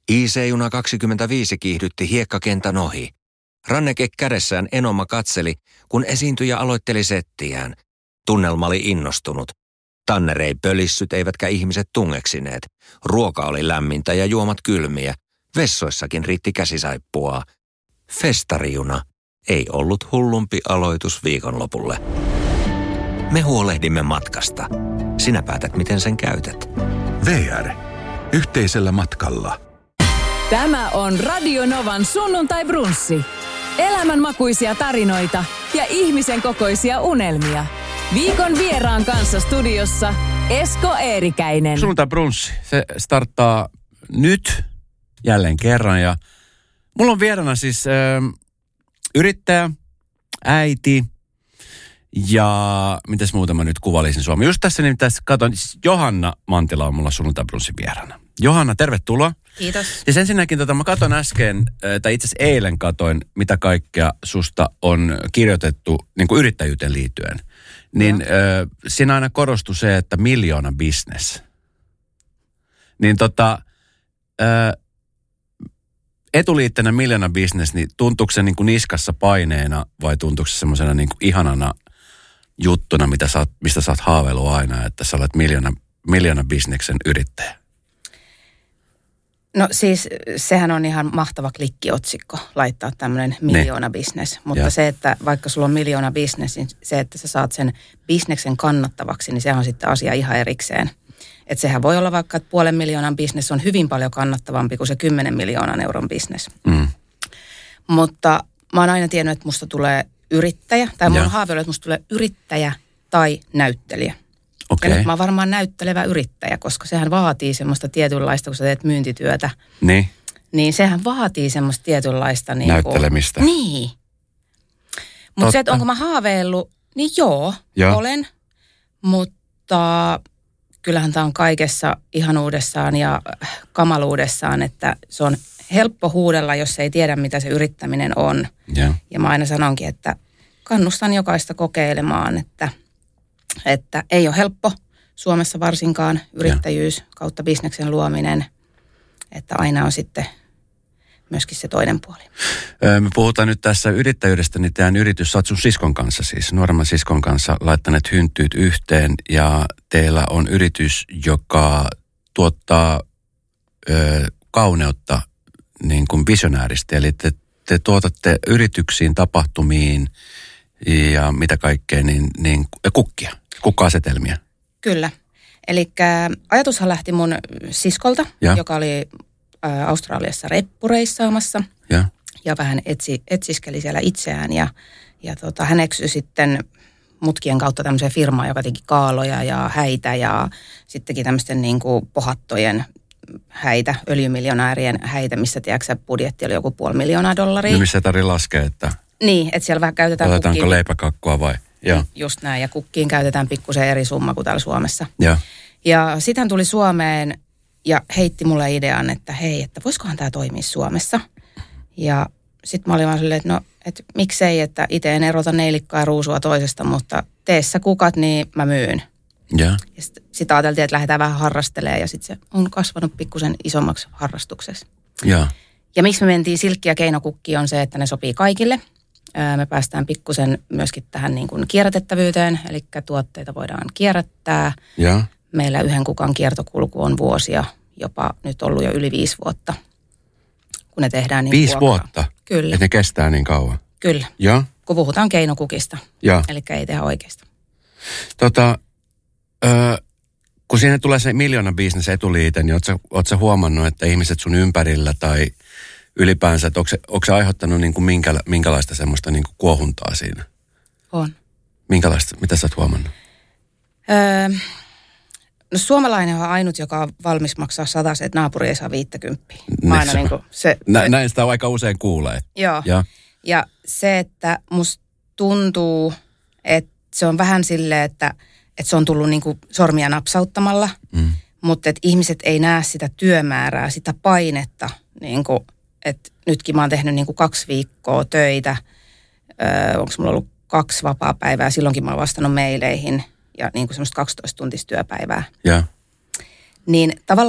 IC-juna 25 kiihdytti hiekkakentän ohi. Ranneke kädessään Enoma katseli, kun esiintyjä aloitteli settiään. Tunnelma oli innostunut. Tanner ei pölissyt eivätkä ihmiset tungeksineet. Ruoka oli lämmintä ja juomat kylmiä. Vessoissakin riitti käsisaippuaa. Festarijuna ei ollut hullumpi aloitus viikonlopulle. Me huolehdimme matkasta. Sinä päätät, miten sen käytät. VR. Yhteisellä matkalla. Tämä on Radio Novan sunnuntai-brunssi. Elämänmakuisia tarinoita ja ihmisen kokoisia unelmia. Viikon vieraan kanssa studiossa Esko Eerikäinen. Sunnuntai-brunssi, se starttaa nyt jälleen kerran ja mulla on vieraana siis yrittäjä, äiti ja mitäs muuta mä nyt kuvalisin Suomi. Just tässä nimittäin katsoin, Johanna Mantila on mulla sunnuntai-brunssin vieraana. Johanna, tervetuloa. Kiitos. Ja ensinnäkin mä katson äsken, tai itse asiassa eilen katoin, mitä kaikkea susta on kirjoitettu niin kuin yrittäjyyteen liittyen. Niin siinä aina korostui se, että 1 000 000 business. Niin etuliitteenä 1 000 000 business, niin tuntuuko se niin kuin niskassa paineena vai tuntuuko se semmoisena niin kuin ihanana juttuna, mistä sä oot haaveillut aina, että sä olet 1 000 000 bisneksen yrittäjä? No siis sehän on ihan mahtava klikkiotsikko laittaa tämmöinen 1 000 000 business. Mutta se, että vaikka sulla on 1 000 000 business, niin se, että sä saat sen bisneksen kannattavaksi, niin se on sitten asia ihan erikseen. Että sehän voi olla vaikka, että 500 000 business on hyvin paljon kannattavampi kuin se 10 miljoonan euron business. Mm. Mutta mä oon aina tiennyt, että musta tulee yrittäjä, tai mun haaveilla, että musta tulee yrittäjä tai näyttelijä. Okay. Ja nyt mä oon varmaan näyttelevä yrittäjä, koska sehän vaatii semmoista tietynlaista, kun sä teet myyntityötä. Niin sehän vaatii semmoista tietynlaista niin näyttelemistä. Niin. Mutta se, että onko mä haaveillut, niin joo. Olen. Mutta kyllähän tää on kaikessa ihanuudessaan ja kamaluudessaan, että se on helppo huudella, jos ei tiedä, mitä se yrittäminen on. Ja mä aina sanonkin, että kannustan jokaista kokeilemaan, että ei ole helppo Suomessa varsinkaan yrittäjyys kautta bisneksen luominen, että aina on sitten myöskin se toinen puoli. Me puhutaan nyt tässä yrittäjyydestä, niin teidän yritys, sä oot sun siskon kanssa siis, nuoremman siskon kanssa laittaneet hynttyyt yhteen ja teillä on yritys, joka tuottaa kauneutta niin kuin visionääristä, eli te tuotatte yrityksiin, tapahtumiin ja mitä kaikkea, niin kukka-asetelmia. Kyllä. Eli ajatushan lähti mun siskolta, joka oli Australiassa reppureissaamassa ja vähän etsiskeli siellä itseään. Ja hän eksyi sitten mutkien kautta tämmöiseen firmaan, joka teki kaaloja ja häitä ja sitten teki tämmöisten niin kuin pohattojen häitä, öljymiljonäärien häitä, missä tiedätkö budjetti oli joku $500,000. No missä tarvitsee laskea, että niin, että siellä vähän käytetään otetaanko leipäkakkua vai? Joo. Just näin, ja kukkiin käytetään pikkusen eri summa kuin täällä Suomessa. Ja sitten hän tuli Suomeen ja heitti mulle idean, että hei, että voisikohan tämä toimia Suomessa. Ja sitten mä olin vaan silleen, että no, että miksei, että itse en erota neilikkaa ja ruusua toisesta, mutta tee sä kukat, niin mä myyn. Ja sitten ajateltiin, että lähdetään vähän harrastelemaan ja sitten se on kasvanut pikkusen isommaksi harrastuksessa. Ja miksi me mentiin silkki- ja keinokukkiin on se, että ne sopii kaikille. Me päästään pikkusen myöskin tähän niin kuin kierrätettävyyteen, eli tuotteita voidaan kierrättää. Meillä 1 kukan kiertokulku on vuosia, jopa nyt ollut jo yli 5 vuotta, kun ne tehdään niin 5 vuotta? Kyllä. Että ne kestää niin kauan? Kyllä. Kun puhutaan keinokukista, eli ei tehdä oikeasta. Kun siinä tulee se 1 000 000 business etuliite, niin ootko sä huomannut, että ihmiset sun ympärillä tai ylipäänsä, että onko se aiheuttanut niin kuin minkälaista semmoista niin kuin kuohuntaa siinä? On. Minkälaista? Mitä sä oot huomannut? No suomalainen on ainut, joka on valmis maksaa 100, että naapuri ei saa 50. Aina niin kuin näin sitä aika usein kuulee. Joo. Ja se, että musta tuntuu, että se on vähän silleen, että se on tullut niin kuin sormia napsauttamalla, mutta että ihmiset ei näe sitä työmäärää, sitä painetta, niin kuin, että nytkin mä oon tehnyt niin kuin 2 viikkoa töitä, onko mulla ollut 2 vapaapäivää, silloinkin mä oon vastannut meileihin ja niin kuin semmoista 12-tuntista työpäivää. Niin tavallaan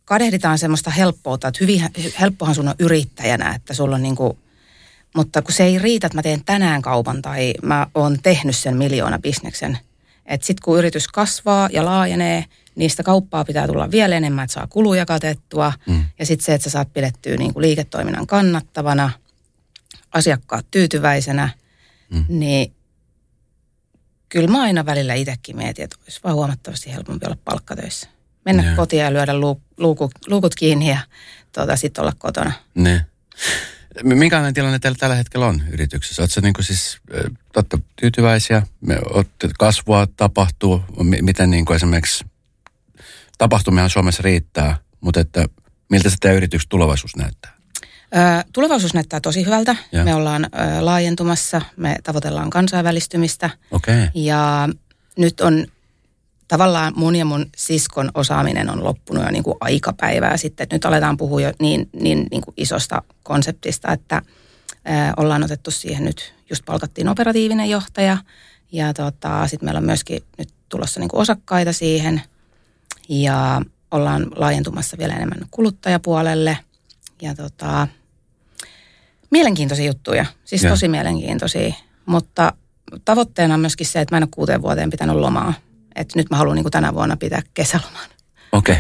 kadehditaan semmoista helppoutta, että hyvin helppohan sun on yrittäjänä, että sulla on niinku, mutta kun se ei riitä, että mä teen tänään kaupan tai mä oon tehnyt sen miljoonabisneksen. Että sit kun yritys kasvaa ja laajenee, niistä kauppaa pitää tulla vielä enemmän, että saa kuluja katettua. Ja sitten se, että sä saat pidettyä niinku liiketoiminnan kannattavana, asiakkaat tyytyväisenä, niin kyllä mä aina välillä itsekin mietin, että olisi vaan huomattavasti helpompi olla palkkatöissä. Mennä kotiin ja lyödä luukut kiinni ja sitten olla kotona. Ne. Minkälainen tilanne teillä tällä hetkellä on yrityksessä? Oletko niinku siis tyytyväisiä? Kasvua tapahtuu? Miten niinku esimerkiksi tapahtumiahan Suomessa riittää, mutta että miltä se teidän yrityksen tulevaisuus näyttää? Tulevaisuus näyttää tosi hyvältä. Ja. Me ollaan laajentumassa, me tavoitellaan kansainvälistymistä. Okay. Ja nyt on tavallaan mun ja mun siskon osaaminen on loppunut jo niin kuin aikapäivää sitten. Nyt aletaan puhua jo niin kuin isosta konseptista, että ollaan otettu siihen nyt, just palkattiin operatiivinen johtaja. Ja sitten meillä on myöskin nyt tulossa niin kuin osakkaita siihen. Ja ollaan laajentumassa vielä enemmän kuluttajapuolelle. Ja mielenkiintoisia juttuja, siis tosi mielenkiintoisia. Mutta tavoitteena on myöskin se, että mä en ole 6 vuoteen pitänyt lomaa. Että nyt mä haluan niin kuin tänä vuonna pitää kesäloman. Okei.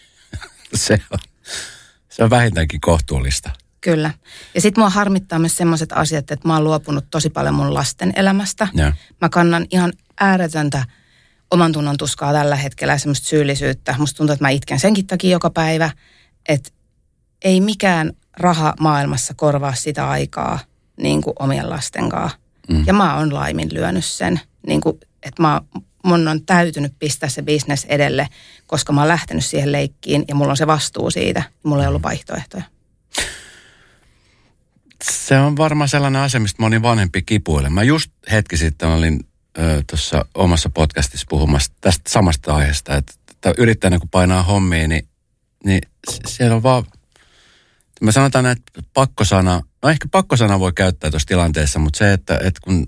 Se on vähintäänkin kohtuullista. Kyllä. Ja sit mua harmittaa myös semmoiset asiat, että mä oon luopunut tosi paljon mun lasten elämästä. Ja. Mä kannan ihan ääretöntä oman tunnon tuskaa tällä hetkellä ja semmoista syyllisyyttä. Musta tuntuu, että mä itken senkin takia joka päivä, että ei mikään raha maailmassa korvaa sitä aikaa niin kuin omien lasten kanssa. Ja mä oon laiminlyönyt sen, niin kuin, että mun on täytynyt pistää se business edelle, koska mä oon lähtenyt siihen leikkiin ja mulla on se vastuu siitä. Mulla ei ollut vaihtoehtoja. Se on varmaan sellainen asia, mistä moni vanhempi kipuilee. Mä just hetki sitten olin tuossa omassa podcastissa puhumassa tästä samasta aiheesta, että yrittäjänä kun painaa hommiin, niin siellä on vaan, mä sanotaan, että pakkosana, no ehkä pakkosana voi käyttää tuossa tilanteessa, mutta se, että kun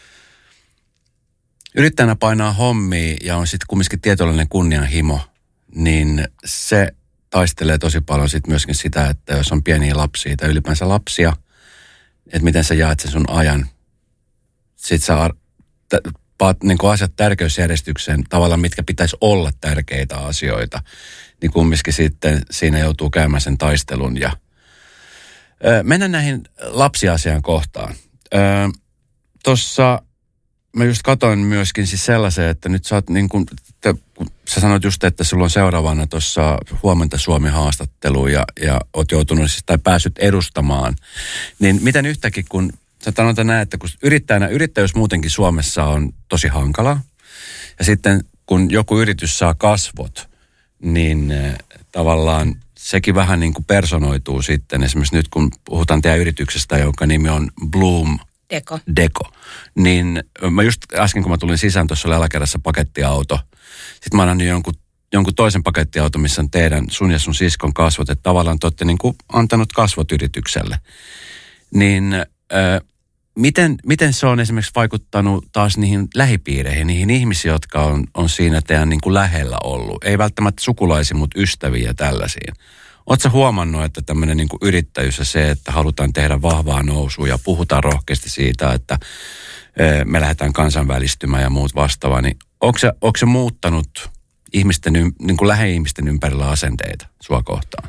yrittäjänä painaa hommia ja on sitten kumminkin tietynlainen kunnianhimo, niin se taistelee tosi paljon sitten myöskin sitä, että jos on pieniä lapsia tai ylipäänsä lapsia, että miten sä jaat sen sun ajan. Sitten sä paat niin asiat tärkeysjärjestykseen tavallaan, mitkä pitäisi olla tärkeitä asioita. Niin kumminkin sitten siinä joutuu käymään sen taistelun. Ja mennään näihin lapsiasian kohtaan. Tuossa mä just katsoin myöskin siis sellaisen, että nyt sä oot niin kuin, sä sanoit just, että sulla on seuraavana tuossa Huomenta Suomi -haastattelu ja oot joutunut siis, tai päässyt edustamaan. Niin miten yhtäkkiä, kun sä sanotaan näin, että kun yrittäjyys muutenkin Suomessa on tosi hankala. Ja sitten kun joku yritys saa kasvot, niin tavallaan sekin vähän niin kuin personoituu sitten. Esimerkiksi nyt kun puhutaan teidän yrityksestä, jonka nimi on Bloom Deco. Niin mä just äsken, kun mä tulin sisään, tuossa oli alakerrassa pakettiauto. Sitten mä annan jonkun toisen pakettiauto, missä on sun ja sun siskon kasvot. Että tavallaan te olette niin kuin antanut kasvot yritykselle. Niin miten se on esimerkiksi vaikuttanut taas niihin lähipiireihin, niihin ihmisiin, jotka on siinä teidän niin kuin lähellä ollut? Ei välttämättä sukulaisia, mutta ystäviä ja tällaisiin. Oletko huomannut, että tämmöinen niin kuin yrittäjyys ja se, että halutaan tehdä vahvaa nousua ja puhutaan rohkeasti siitä, että me lähdetään kansainvälistymään ja muut vastaavaa, niin onko se muuttanut ihmisten, niin kuin lähi-ihmisten ympärillä asenteita sua kohtaan?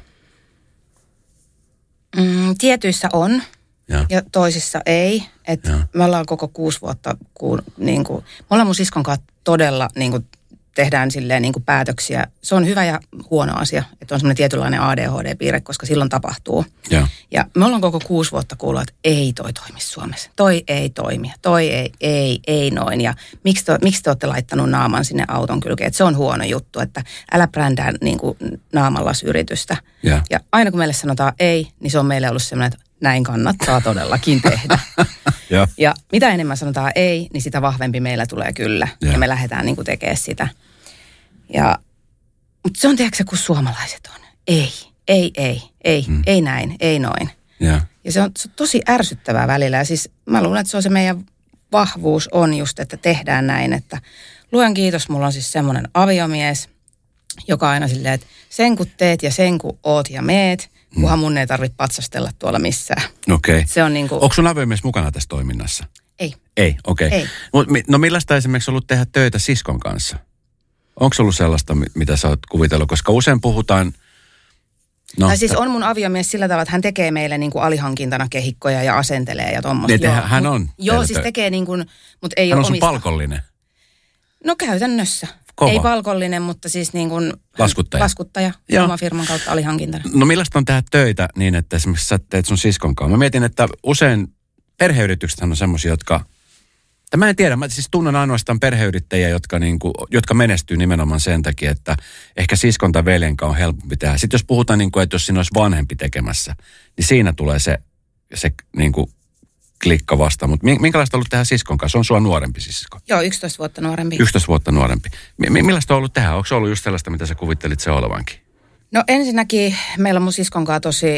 Tietyissä on ja toisissa ei. Me ollaan koko 6 vuotta, me ollaan mun siskon kanssa todella tehdään silleen päätöksiä. Se on hyvä ja huono asia, että on semmoinen tietynlainen ADHD-piirre, koska silloin tapahtuu. Ja me ollaan koko 6 vuotta kuullut, että ei toi toimi Suomessa. Toi ei toimi, toi ei noin. Ja miksi te olette laittanut naaman sinne auton kylkeen? Että se on huono juttu, että älä brändää naamallas yritystä. Ja aina kun meille sanotaan ei, niin se on meille ollut semmoinen, että näin kannattaa todellakin tehdä. Ja mitä enemmän sanotaan ei, niin sitä vahvempi meillä tulee kyllä. Ja me lähdetään tekemään sitä. Mutta se on tiedätkö kun suomalaiset on. Ei näin, ei noin. Ja se on tosi ärsyttävää välillä. Ja siis mä luulen, että se on se meidän vahvuus on just, että tehdään näin. Että luojan kiitos, mulla on siis semmoinen aviomies, joka aina silleen, että sen kun teet ja sen kun oot ja meet, kunhan mun ei tarvitse patsastella tuolla missään. Okei. Se on niinku... Onko sun aviomies mukana tässä toiminnassa? Ei. Ei, okei. Ei. No millaista esimerkiksi ollut tehdä töitä siskon kanssa? Onko ollut sellaista, mitä sä oot kuvitellut? Koska usein puhutaan... No, siis on mun aviomies sillä tavalla, että hän tekee meille niin kuin alihankintana kehikkoja ja asentelee ja tommoista. Niin, hän on. Joo, siis tekee niin kuin, mutta ei hän ole on sun omista. palkollinen? No käytännössä. Kova. Ei palkollinen, mutta siis niin kuin... Laskuttaja. Oman firman kautta alihankintana. No millaista on tehdä töitä niin, että esimerkiksi sä teet sun siskon kanssa? Mä mietin, että usein perheyrityksethän on semmoisia, jotka... Mä en tiedä, mä siis tunnen ainoastaan perheyrittäjiä, jotka menestyy nimenomaan sen takia, että ehkä siskon tai veljen kanssa on helpompi tehdä. Sitten jos puhutaan, että jos siinä olisi vanhempi tekemässä, niin siinä tulee se klikka vasta. Mutta minkälaista on ollut tehdä siskon kanssa? On sua nuorempi sisko? Joo, 11 vuotta nuorempi. 11 vuotta nuorempi. Millaista on ollut tehdä? Onko se ollut just sellaista, mitä sä kuvittelit se olevankin? No ensinnäkin meillä on mun siskon kanssa tosi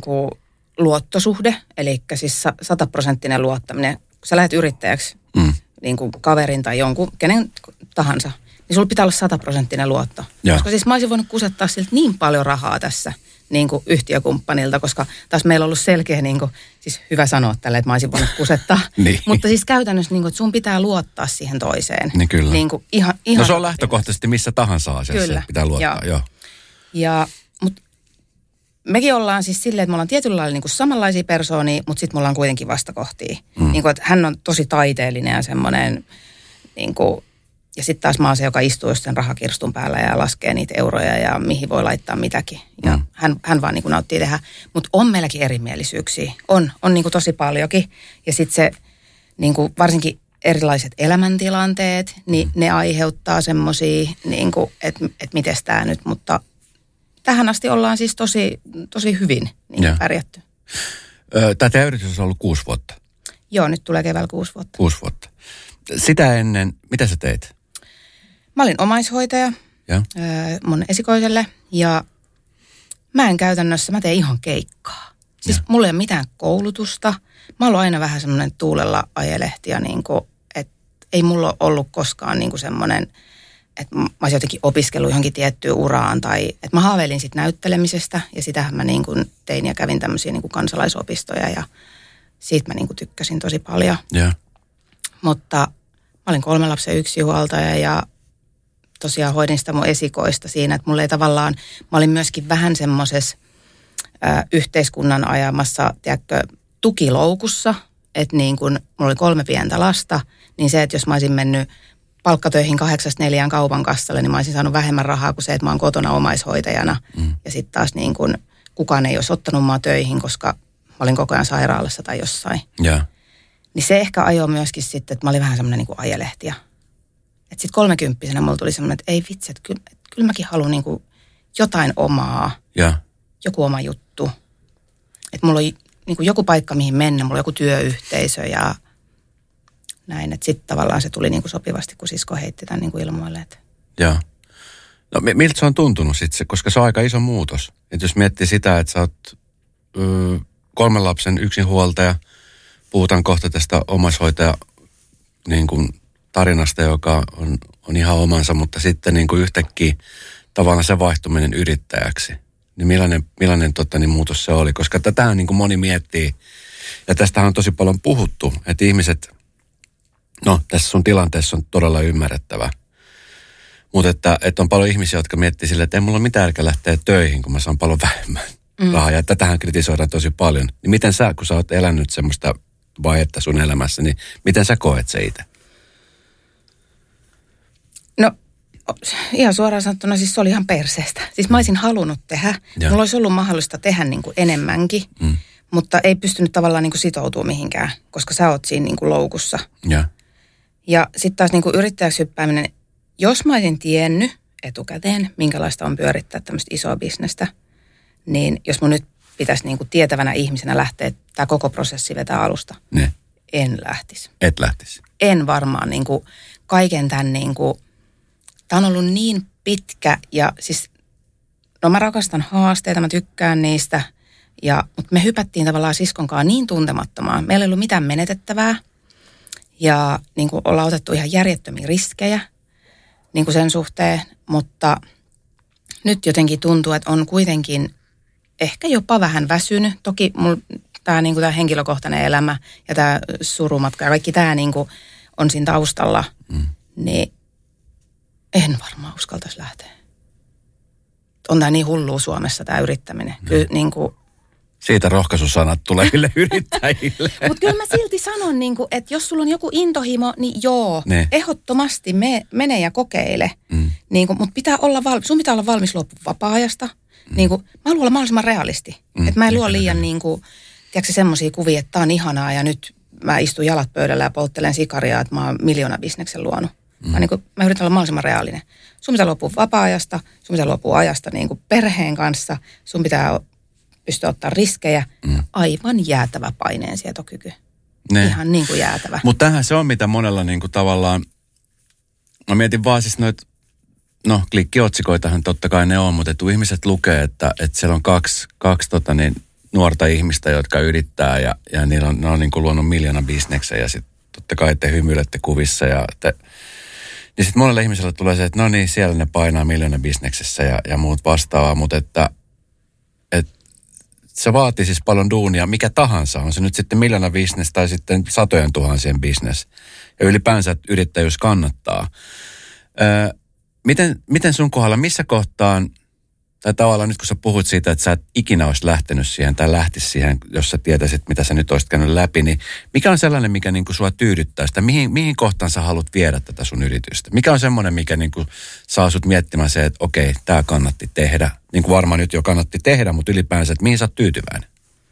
luottosuhde, eli siis 100% luottaminen. Kun sä lähdet yrittäjäksi, niin kuin kaverin tai jonkun, kenen tahansa, niin sulla pitää olla 100% luotto. Ja. Koska siis mä olisin voinut kusettaa siltä niin paljon rahaa tässä niin kuin yhtiökumppanilta, koska taas meillä on ollut selkeä, niin kuin, siis hyvä sanoa tälle, että mä olisin voinut kusettaa. Niin. Mutta siis käytännössä, niin kuin, että sun pitää luottaa siihen toiseen. Niin kyllä. Niin kuin, ihan no se on lähtökohtaisesti missä tahansa asiassa, kyllä. Pitää luottaa, joo. Mutta mekin ollaan siis silleen, että me ollaan tietyllä lailla niin kuin samanlaisia persoonia, mutta sitten me ollaan kuitenkin vastakohtia. Niin kuin, että hän on tosi taiteellinen ja semmoinen, niin kuin, ja sitten taas mä oon se, joka istuu just sen rahakirstun päällä ja laskee niitä euroja ja mihin voi laittaa mitäkin. Ja hän vaan niin kuin nauttii tehdä. Mutta on meilläkin erimielisyyksiä. On niin kuin tosi paljonkin. Ja sitten se niin kuin varsinkin erilaiset elämäntilanteet, niin ne aiheuttaa semmoisia, niin kuin, että miten tämä nyt, mutta... Tähän asti ollaan siis tosi hyvin niin pärjätty. Tämä yritys on ollut 6 vuotta. Joo, nyt tulee keväällä 6 vuotta. 6 vuotta. Sitä ennen, mitä sä teit? Mä olin omaishoitaja mun esikoiselle ja mä teen ihan keikkaa. Siis mulla ei ole mitään koulutusta. Mä oon aina vähän semmoinen tuulella ajelehtiä, niin että ei mulla ole ollut koskaan niin semmoinen... Että mä olisin jotenkin opiskellut johonkin tiettyyn uraan tai että mä haaveilin sitten näyttelemisestä ja sitähän mä niin kuin tein ja kävin tämmöisiä niin kuin kansalaisopistoja ja siitä mä niin kuin tykkäsin tosi paljon. Yeah. Mutta mä olin 3 lapsen yksinhuoltaja ja tosiaan hoidin sitä mun esikoista siinä, että mulla ei tavallaan, mä olin myöskin vähän semmoisessa yhteiskunnan ajamassa, tiedätkö, tukiloukussa, että niin kuin mulla oli 3 pientä lasta, niin se, että jos mä olisin mennyt palkkatöihin 8-4 kaupan kassalle, niin mä olisin saanut vähemmän rahaa kuin se, että mä oon kotona omaishoitajana. Ja sitten taas niin kuin kukaan ei olisi ottanut mua töihin, koska mä olin koko ajan sairaalassa tai jossain. Yeah. Niin se ehkä ajoi myöskin sitten, että mä olin vähän semmoinen niin kuin ajelehtiä. Että sitten 30-vuotiaana mulla tuli semmoinen, että ei vitsi, että kyllä mäkin haluan niin kuin jotain omaa. Yeah. Joku oma juttu. Että mulla on niin kuin joku paikka, mihin mennä, mulla on joku työyhteisö ja... Näin, että sitten tavallaan se tuli niin kuin sopivasti, kun sisko heitti tämän niin kuin ilmoille. Joo. No miltä se on tuntunut sitten, koska se on aika iso muutos. Että jos miettii sitä, että sä oot 3 lapsen yksinhuoltaja, puhutaan kohta tästä omaishoitaja niin kuin tarinasta, joka on ihan omansa, mutta sitten niin kuin yhtäkkiä tavallaan se vaihtuminen yrittäjäksi. Niin millainen muutos se oli? Koska tätähän niin kuin moni miettii, ja tästähän on tosi paljon puhuttu, että ihmiset... No, tässä sun tilanteessa on todella ymmärrettävä. Mutta että on paljon ihmisiä, jotka miettii silleen, että ei mulla ole mitään järkeä lähteä töihin, kun mä saan paljon vähemmän rahaa. Ja tätähän kritisoidaan tosi paljon. Niin miten sä, kun sä oot elänyt semmoista vaihetta sun elämässä, niin miten sä koet se itse? No, ihan suoraan sanottuna siis se oli ihan perseestä. Siis mä olisin halunnut tehdä. Mulla olisi ollut mahdollista tehdä niin kuin enemmänkin. Mutta ei pystynyt tavallaan niin kuin sitoutumaan mihinkään, koska sä oot siinä niin kuin loukussa. Ja sitten taas niin kuin yrittäjäksi hyppääminen, jos mä olisin tiennyt etukäteen, minkälaista on pyörittää tämmöistä isoa bisnestä, niin jos mun nyt pitäisi niin kuin tietävänä ihmisenä lähteä tämä koko prosessi vetää alusta, en lähtisi. Et lähtisi? En varmaan niin kuin kaiken tämän, niin kuin, tämä on ollut niin pitkä ja siis, no mä rakastan haasteita, mä tykkään niistä. Mutta me hypättiin tavallaan siskonkaan niin tuntemattomaan. Meillä ei ollut mitään menetettävää ja niin kuin ollaan otettu ihan järjettömiä riskejä niin kuin sen suhteen, mutta nyt jotenkin tuntuu, että on kuitenkin ehkä jopa vähän väsynyt. Toki tämä niinku henkilökohtainen elämä ja tämä surumatka ja kaikki tämä niinku on siinä taustalla, niin en varmaan uskaltaisi lähteä. On tämä niin hullua Suomessa tämä yrittäminen. Kyllä niinku... Siitä rohkaisusanat tuleville yrittäjille. Mutta kyllä mä silti sanon, niinku, että jos sulla on joku intohimo, niin joo, ehdottomasti mene ja kokeile. Niinku, mutta sun pitää olla valmis luopumaan vapaa-ajasta. Niinku, mä haluan olla mahdollisimman realisti. Että mä en luo liian tiedätkö semmoisia kuvia, että tää on ihanaa ja nyt mä istun jalat pöydällä ja polttelen sikaria, että mä oon miljoonabisneksen luonut. Mä yritän olla mahdollisimman reaalinen. Sun pitää luopua vapaa-ajasta, sun pitää luopua ajasta niinku perheen kanssa, sun pitää pystyä ottaa riskejä. Aivan jäätävä paineensietokyky. Ihan niin kuin jäätävä. Mutta tämähän se on, mitä monella niinku tavallaan, mä mietin vaan siis noita, klikkiotsikoitahan totta kai ne on, mutta ihmiset lukee, että siellä on kaksi nuorta ihmistä, jotka yrittää ja ne on niin kuin luonut miljoonabisneksen ja sitten totta kai te hymyilette kuvissa niin sitten monelle ihmiselle tulee se, että no niin, siellä ne painaa miljoonabisneksessä ja muut vastaavaa, mutta että se vaatii siis paljon duunia, mikä tahansa, on se nyt sitten miljoonabisnes tai sitten satojen tuhansien bisnes ja ylipäänsä yrittäjyys kannattaa. Miten sun kohdalla, missä kohtaan, tai tavallaan nyt kun sä puhut siitä, että sä et ikinä olisi lähtenyt siihen tai lähtisi siihen, jos sä tietäisit, mitä sä nyt olisit käynyt läpi, niin mikä on sellainen, mikä niinku sua tyydyttää sitä? Mihin kohtaan sä haluat viedä tätä sun yritystä? Mikä on semmoinen, mikä niinku saa sut miettimään se, että okei, tää kannatti tehdä. Niin kuin varmaan nyt jo kannatti tehdä, mutta ylipäänsä, että mihin sä oot tyytyväinen?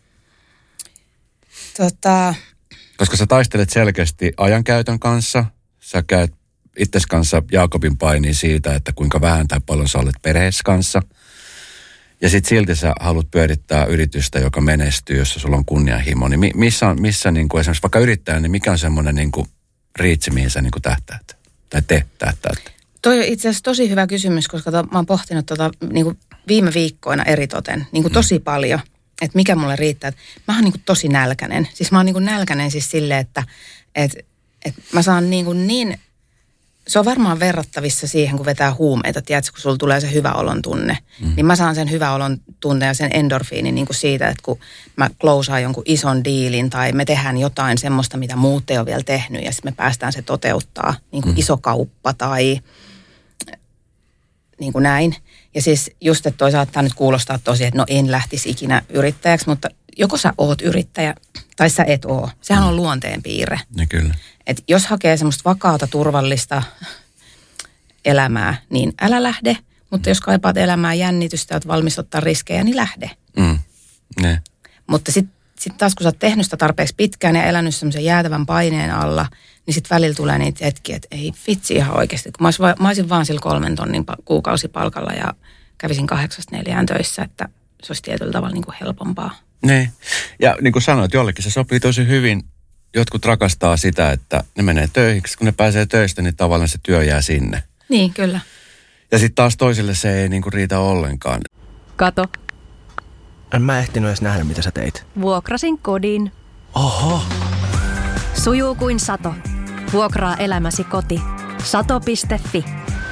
Koska sä taistelet selkeästi ajankäytön kanssa, sä käyt itses kanssa Jaakobin painiin siitä, että kuinka vähän tai paljon sä olet perheessä kanssa. Ja sit silti sä haluat pyörittää yritystä, joka menestyy, jossa sulla on kunnianhimo. Niin missä niin kuin esimerkiksi vaikka yrittäjä, niin mikä on semmoinen niin kuin riitsi, mihin sä niin kuin tähtäät? Tai te tähtäätte? Toi on itse asiassa tosi hyvä kysymys, koska mä oon pohtinut niin kuin viime viikkoina eritoten niin kuin tosi paljon, että mikä mulle riittää. Mä oon niin kuin tosi nälkäinen. Siis mä oon niin kuin nälkäinen siis silleen, että mä saan niin se on varmaan verrattavissa siihen, kun vetää huumeita, tiedätkö, kun sulla tulee se hyvä olon tunne. Niin mä saan sen hyvä olon tunne ja sen endorfiinin niin kuin siitä, että kun mä klousaan jonkun ison diilin tai me tehdään jotain semmoista, mitä muut ei ole vielä tehnyt ja sitten me päästään se toteuttaa, niin kuin iso kauppa tai niin kuin näin. Ja siis just, että toisaalta tämä nyt kuulostaa tosi, että no en lähtisi ikinä yrittäjäksi, mutta joko sä oot yrittäjä tai sä et oo. Sehän on luonteenpiirre. Ja kyllä. Et jos hakee semmoista vakaata, turvallista elämää, niin älä lähde. Mutta jos kaipaat elämää jännitystä, oot valmis ottaa riskejä, niin lähde. Mutta sitten taas, kun sä oot tehnyt sitä tarpeeksi pitkään ja elänyt semmoisen jäätävän paineen alla, niin sitten välillä tulee niitä hetkiä, että ei vitsi ihan oikeasti. Kun mä olisin vaan sillä 3 tonnin kuukausipalkalla ja kävisin 8-4 töissä, että se olisi tietyllä tavalla niin kuin helpompaa. Ne. Ja niin kuin sanoit, jollekin se sopii tosi hyvin. Jotkut rakastaa sitä, että ne menee töihin. Kun ne pääsee töistä, niin tavallaan se työ jää sinne. Niin, kyllä. Ja sitten taas toisille se ei niin kuin riitä ollenkaan. Kato. En mä ehtinyt edes nähdä, mitä sä teit. Vuokrasin kodin. Oho. Sujuu kuin sato. Vuokraa elämäsi koti. Sato.fi.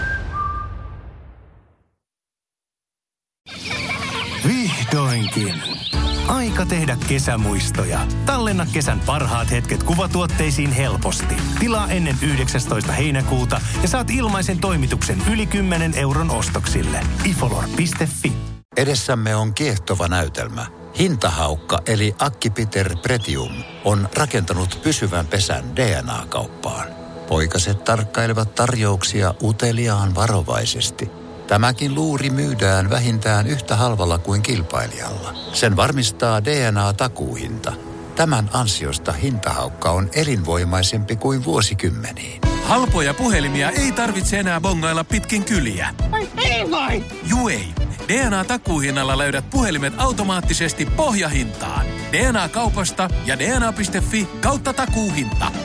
Vihdoinkin. Aika tehdä kesämuistoja. Tallenna kesän parhaat hetket kuvatuotteisiin helposti. Tilaa ennen 19. heinäkuuta ja saat ilmaisen toimituksen yli 10 euron ostoksille. ifolor.fi. Edessämme on kiehtova näytelmä. Hintahaukka eli Akki-Peter Pretium on rakentanut pysyvän pesän DNA-kauppaan. Poikaset tarkkailevat tarjouksia uteliaan varovaisesti. Tämäkin luuri myydään vähintään yhtä halvalla kuin kilpailijalla. Sen varmistaa DNA-takuuhinta. Tämän ansiosta hintahaukka on elinvoimaisempi kuin vuosikymmeniin. Halpoja puhelimia ei tarvitse enää bongailla pitkin kyliä. Juu ei. DNA-takuuhinnalla löydät puhelimet automaattisesti pohjahintaan. DNA-kaupasta ja dna.fi/takuuhinta.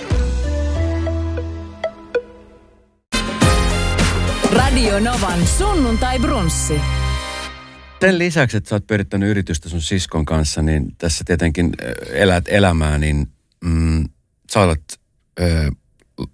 Radio Novan sunnuntai brunssi. Sen lisäksi, että sä oot pyörittänyt yritystä sun siskon kanssa, niin tässä tietenkin elät elämää, niin sä olet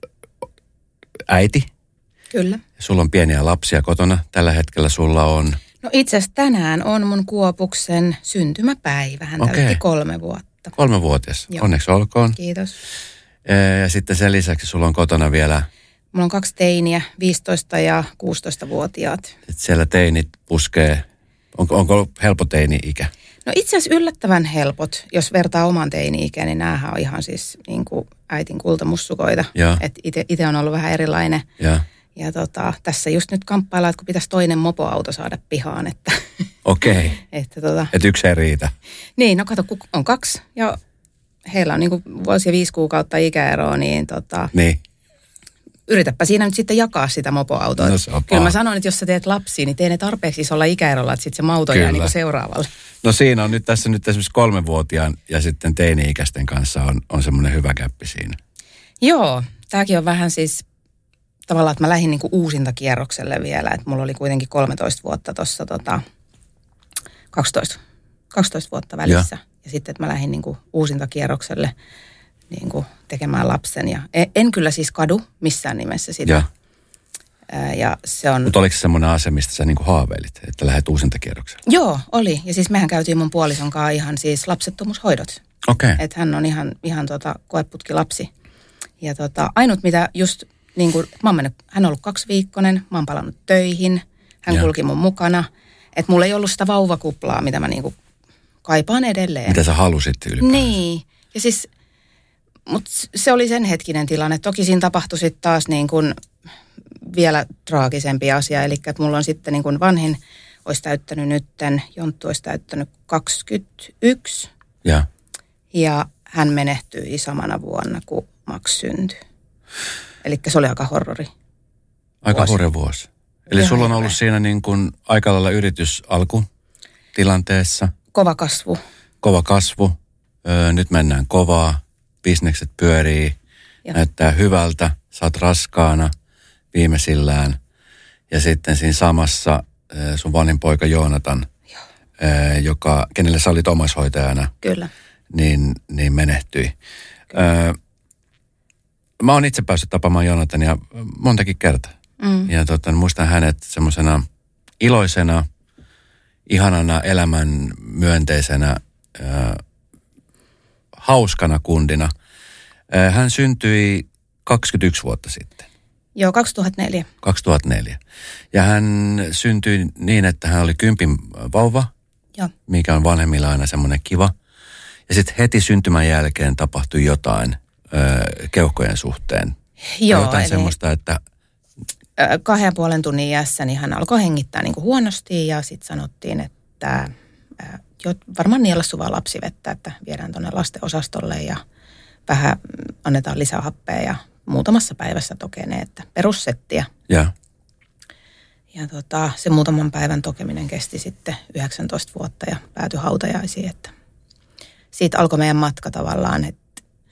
äiti. Kyllä. Sulla on pieniä lapsia kotona. Tällä hetkellä sulla on... No itse asiassa tänään on mun Kuopuksen syntymäpäivä. Hän täytti 3 vuotta. 3-vuotias. Joo. Onneksi olkoon. Kiitos. Ja sitten sen lisäksi sulla on kotona vielä... Mulla on 2 teiniä, 15- ja 16-vuotiaat. Siellä teinit puskee. Onko helppo teini-ikä? No itse asiassa yllättävän helpot, jos vertaa oman teini-ikään, niin näähän on ihan siis niin kuin äitin kultamussukoita. Että itse on ollut vähän erilainen. Ja tässä just nyt kamppaillaan, että kun pitäisi toinen mopoauto saada pihaan, että... Okei. Että yksi ei riitä. Niin, no kato, kun on 2 ja heillä on niin kuin vuosi ja 5 kuukautta ikäeroa, niin Niin. Yritäpä siinä nyt sitten jakaa sitä mopoautoa. No, kyllä mä sanoin, että jos sä teet lapsia, niin tee ne tarpeeksi isolla ikäerolla, että sitten se mauto jää niin kuin seuraavalle. No siinä on nyt tässä nyt esimerkiksi 3-vuotiaan ja sitten teini-ikäisten kanssa on semmoinen hyvä käppi siinä. Joo, tämäkin on vähän siis tavallaan, että mä lähdin niin kuin uusintakierrokselle vielä, että mulla oli kuitenkin 13 vuotta tuossa 12 vuotta välissä. Ja sitten, että mä lähdin niin kuin uusintakierrokselle niin kuin tekemään lapsen. Ja en kyllä siis kadu missään nimessä sitä. Ja se on... Mutta oliko se semmoinen asia, mistä sä niin kuin haaveilit, että lähdet uusintakierrokselle? Joo, oli. Ja siis mehän käytiin mun puolison kanssa ihan siis lapsettomuushoidot. Okei. Että hän on ihan koeputkilapsi. Ja ainut mitä just niin kuin, hän on ollut 2-viikkoinen, mä oon palannut töihin, hän kulki mun mukana. Että mulla ei ollut sitä vauvakuplaa, mitä mä niin kuin kaipaan edelleen. Mitä sä halusit ylipäänsä? Niin. Ja siis, mutta se oli sen hetkinen tilanne. Toki siinä tapahtui sitten taas niin kuin vielä traagisempi asia. Eli että mulla on sitten niin kuin vanhin olisi täyttänyt nytten, Jonttu olisi täyttänyt 21. Ja hän menehtyi samana vuonna, kun Max syntyi. Eli se oli aika horrori. Aika horrori vuosi. Eli sulla on ollut siinä niin kuin aika lailla yritys alkutilanteessa. Kova kasvu. Nyt mennään kovaa. Bisnekset pyörii. Näyttää hyvältä. Sä oot raskaana viimeisillään. Ja sitten siinä samassa sun vanhin poika Joonatan, kenelle sä olit omaishoitajana. Kyllä. Niin menehtyi. Mä oon itse päässyt tapaamaan Joonatania montakin kertaa. Ja muistan hänet semmoisena iloisena, ihanana, elämän myönteisenä, hauskana kundina. Hän syntyi 21 vuotta sitten. Joo, 2004. 2004. Ja hän syntyi niin, että hän oli 10 vauva, mikä on vanhemmilla aina semmoinen kiva. Ja sitten heti syntymän jälkeen tapahtui jotain keuhkojen suhteen. Joo, jotain semmoista, että... 2,5 tunnin iässä niin hän alkoi hengittää niin kuin huonosti ja sitten sanottiin, että varmaan nielassuvaa lapsivettä, että viedään tuonne lastenosastolle ja vähän annetaan lisää happea ja muutamassa päivässä tokenee, että perussettiä. Ja se muutaman päivän tokeminen kesti sitten 19 vuotta ja päätyi hautajaisiin, että siitä alkoi meidän matka tavallaan, että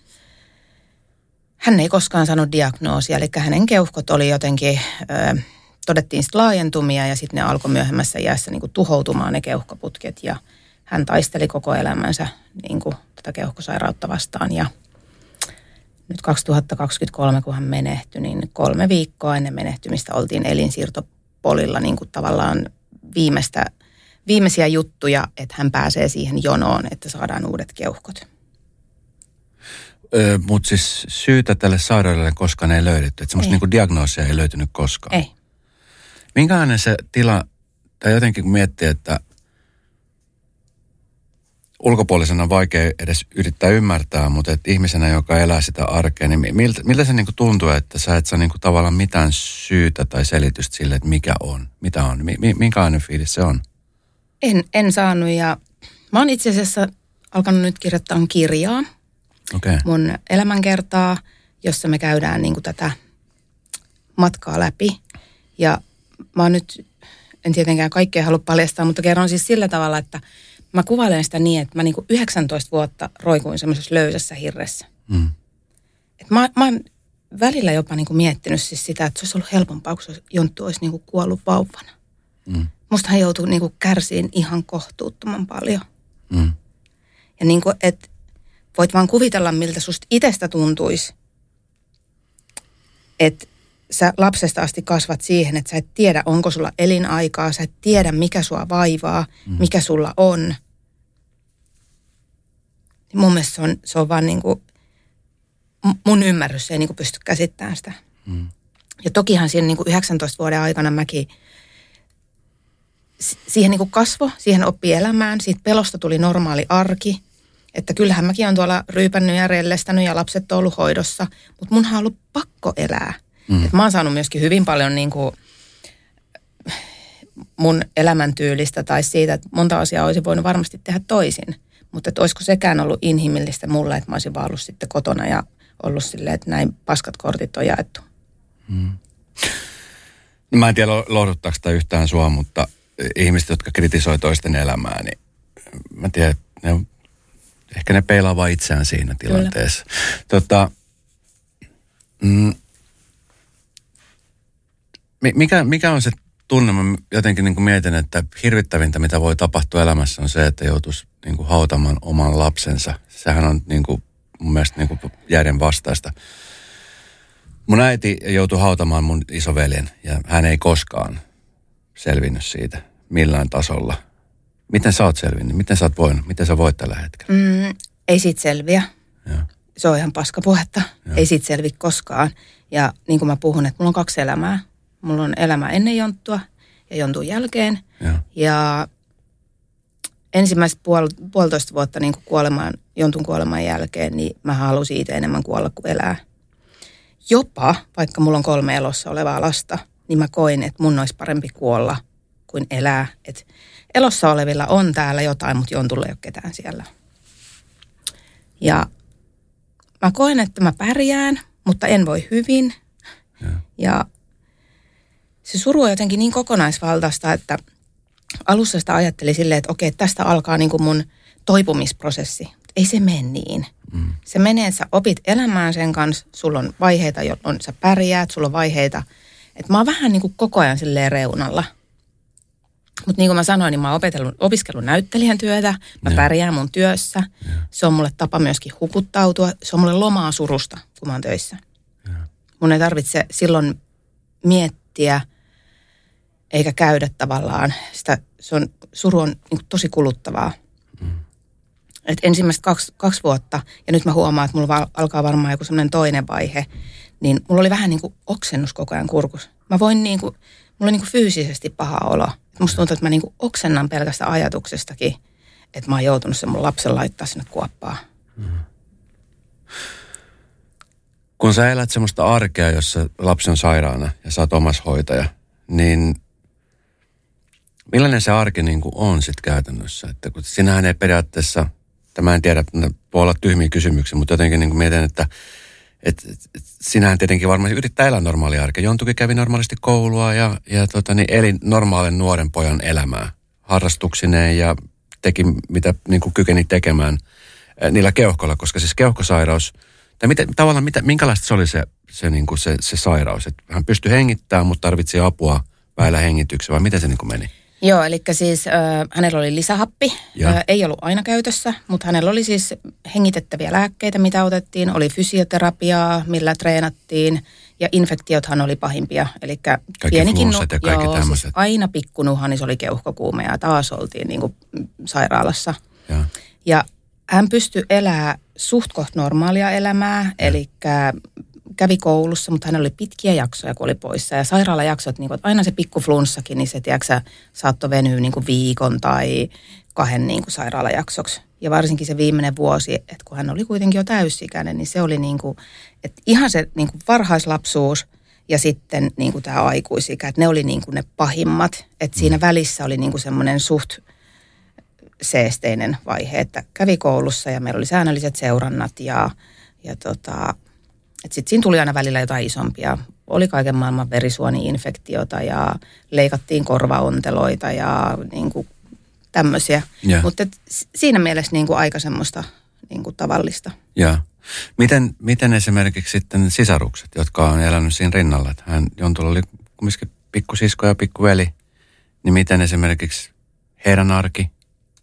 hän ei koskaan saanut diagnoosia, eli hänen keuhkot oli jotenkin, todettiin sitten laajentumia ja sitten ne alkoi myöhemmässä iässä niin kuin tuhoutumaan ne keuhkoputket ja hän taisteli koko elämänsä niin kuin tätä keuhkosairautta vastaan ja nyt 2023, kun hän menehtyi, niin 3 viikkoa ennen menehtymistä oltiin elinsiirtopolilla niin kuin tavallaan viimeisiä juttuja, että hän pääsee siihen jonoon, että saadaan uudet keuhkot. Mutta siis syytä tälle sairaudelle koskaan ei löydetty. Että semmoista niinku diagnoosia ei löytynyt koskaan. Ei. Minkälainen se tila, tai jotenkin kun miettii, että ulkopuolisena on vaikea edes yrittää ymmärtää, mutta että ihmisenä, joka elää sitä arkea, niin miltä se niinku tuntuu, että sä et saa niinku tavallaan mitään syytä tai selitystä sille, että mitä on. Minkälainen fiilis se on? En saanut ja mä oon itse asiassa alkanut nyt kirjoittaa kirjaa. Mun elämänkertaa, jossa me käydään niin kuin tätä matkaa läpi. Ja mä oon nyt, en tietenkään kaikkea halua paljastaa, mutta kerron siis sillä tavalla, että mä kuvailen sitä niin, että mä niin kuin 19 vuotta roikuin semmoisessa löysässä hirressä. Et mä oon välillä jopa niin kuin miettinyt siis sitä, että se olisi ollut helpompaa, kun Jonttu olisi niin kuin kuollut vauvana. Musta hän joutuu niin kuin kärsiin ihan kohtuuttoman paljon. Ja niin kuin, että voit vaan kuvitella, miltä susta itsestä tuntuisi, että sä lapsesta asti kasvat siihen, että sä et tiedä, onko sulla elinaikaa, sä et tiedä, mikä sua vaivaa, mikä sulla on. Mun mielestä se on vaan niin kuin, mun ymmärrys ei niin kuin pysty käsittämään sitä. Ja tokihan siinä niin kuin 19 vuoden aikana mäkin siihen niin kuin kasvo, siihen oppi elämään, siitä pelosta tuli normaali arki. Että kyllähän mäkin olen tuolla ryypännyt ja rellestänyt ja lapset on ollut hoidossa, mutta munhan on ollut pakko elää. Että mä oon saanut myöskin hyvin paljon niin kuin mun elämäntyylistä tai siitä, että monta asiaa olisi voinut varmasti tehdä toisin. Mutta että olisiko sekään ollut inhimillistä mulle, että mä olisin vaan ollut sitten kotona ja ollut silleen, että näin paskat kortit on jaettu. No mä en tiedä lohduttaako sitä yhtään sua, mutta ihmiset, jotka kritisoi toisten elämää, niin mä tiedän, että ehkä ne peilaa vaan itseään siinä tilanteessa. Mikä on se tunne? Mä jotenkin niin kuin mietin, että hirvittävintä, mitä voi tapahtua elämässä, on se, että joutuisi niin kuin hautamaan oman lapsensa. Sehän on niin kuin, mun mielestä niin kuin järjen vastaista. Mun äiti joutui hautamaan mun isoveljen ja hän ei koskaan selvinnyt siitä millään tasolla. Miten sä oot selvinnyt? Miten sä oot voinut? Miten sä voit tällä hetkellä? Ei siitä selviä. Ja. Se on ihan paskapuhetta. Ei siitä selvi koskaan. Ja niin kuin mä puhun, että mulla on 2 elämää. Mulla on elämä ennen jonttua ja jontun jälkeen. Ja ensimmäiset puolitoista vuotta niin kuin jontun kuoleman jälkeen, niin mä halusin itse enemmän kuolla kuin elää. Jopa, vaikka mulla on 3 elossa olevaa lasta, niin mä koin, että mun olisi parempi kuolla kuin elää. Että elossa olevilla on täällä jotain, mutta jontulla ei ole ketään siellä. Ja mä koen, että mä pärjään, mutta en voi hyvin. Ja se suru on jotenkin niin kokonaisvaltaista, että alussa sitä ajattelin silleen, että okei, tästä alkaa niin kuin mun toipumisprosessi. Ei se mene niin. Se menee, että sä opit elämään sen kanssa, sulla on vaiheita, jolloin sä pärjäät, sulla on vaiheita. Että mä oon vähän niin kuin koko ajan silleen reunalla. Mutta niin kuin mä sanoin, niin mä oon opiskellut näyttelijän työtä, mä pärjään mun työssä. Se on mulle tapa myöskin hukuttautua, se on mulle lomaa surusta, kun mä oon töissä. Mun ei tarvitse silloin miettiä eikä käydä tavallaan sitä, suru on niin kuin tosi kuluttavaa. Et ensimmäiset 2 vuotta, ja nyt mä huomaan, että mulla alkaa varmaan joku semmoinen toinen vaihe, niin mulla oli vähän niin kuin oksennus koko ajan kurkus. Mulla oli niin kuin fyysisesti paha olo. Musta tuntuu, että mä niin kuin oksennan pelkästä ajatuksestakin, että mä oon joutunut sen mun lapsen laittaa sinne kuoppaan. Kun sä elät semmoista arkea, jossa lapsi on sairaana ja sä oot omaishoitaja, niin millainen se arki niin kuin on sitten käytännössä? Että kun sinähän ei periaatteessa, mä en tiedä, ne voi olla tyhmiä kysymyksiä, mutta jotenkin niin kuin mietin, että sinähän tietenkin varmaan yrittää elää normaalia arkea. Jontukin kävi normaalisti koulua ja eli normaalin nuoren pojan elämää harrastuksineen ja teki mitä niin kuin kykeni tekemään niillä keuhkoilla, koska siis keuhkosairaus, tai minkälaista se oli se sairaus? Että hän pystyi hengittämään, mutta tarvitsi apua väillä hengitykseen, vai miten se niin kuin meni? Joo, eli siis hänellä oli lisähappi, ei ollut aina käytössä, mutta hänellä oli siis hengitettäviä lääkkeitä, mitä otettiin, oli fysioterapiaa, millä treenattiin, ja infektiothan oli pahimpia, eli pienikin siis aina pikkunuha, niin se oli keuhkokuume, ja taas oltiin niin kuin sairaalassa. Ja hän pystyi elämään suht koht normaalia elämää, eli kävi koulussa, mutta hänellä oli pitkiä jaksoja, kun oli poissa. Ja sairaalajaksot, niin kuin, aina se pikku flunssakin, niin se tiedätkö, saattoi venyä niin kuin viikon tai 2 niin kuin sairaalajaksoksi. Ja varsinkin se viimeinen vuosi, että kun hän oli kuitenkin jo täysikäinen, niin se oli niin kuin, että ihan se niin kuin varhaislapsuus ja sitten niin kuin tämä aikuisikä, että ne oli niin kuin ne pahimmat. Että siinä välissä oli niin kuin semmoinen suht seesteinen vaihe, että kävi koulussa ja meillä oli säännölliset seurannat ja sitten siinä tuli aina välillä jotain isompia. Oli kaiken maailman verisuoni-infektiota ja leikattiin korvaonteloita ja niin kuin tämmöisiä. Mutta siinä mielessä niin kuin aika semmoista niin kuin tavallista. Ja. Miten esimerkiksi sitten sisarukset, jotka on elänyt siinä rinnalla? Jontulla oli kumminkin pikkusisko ja pikkuveli. Niin miten esimerkiksi heidän arki?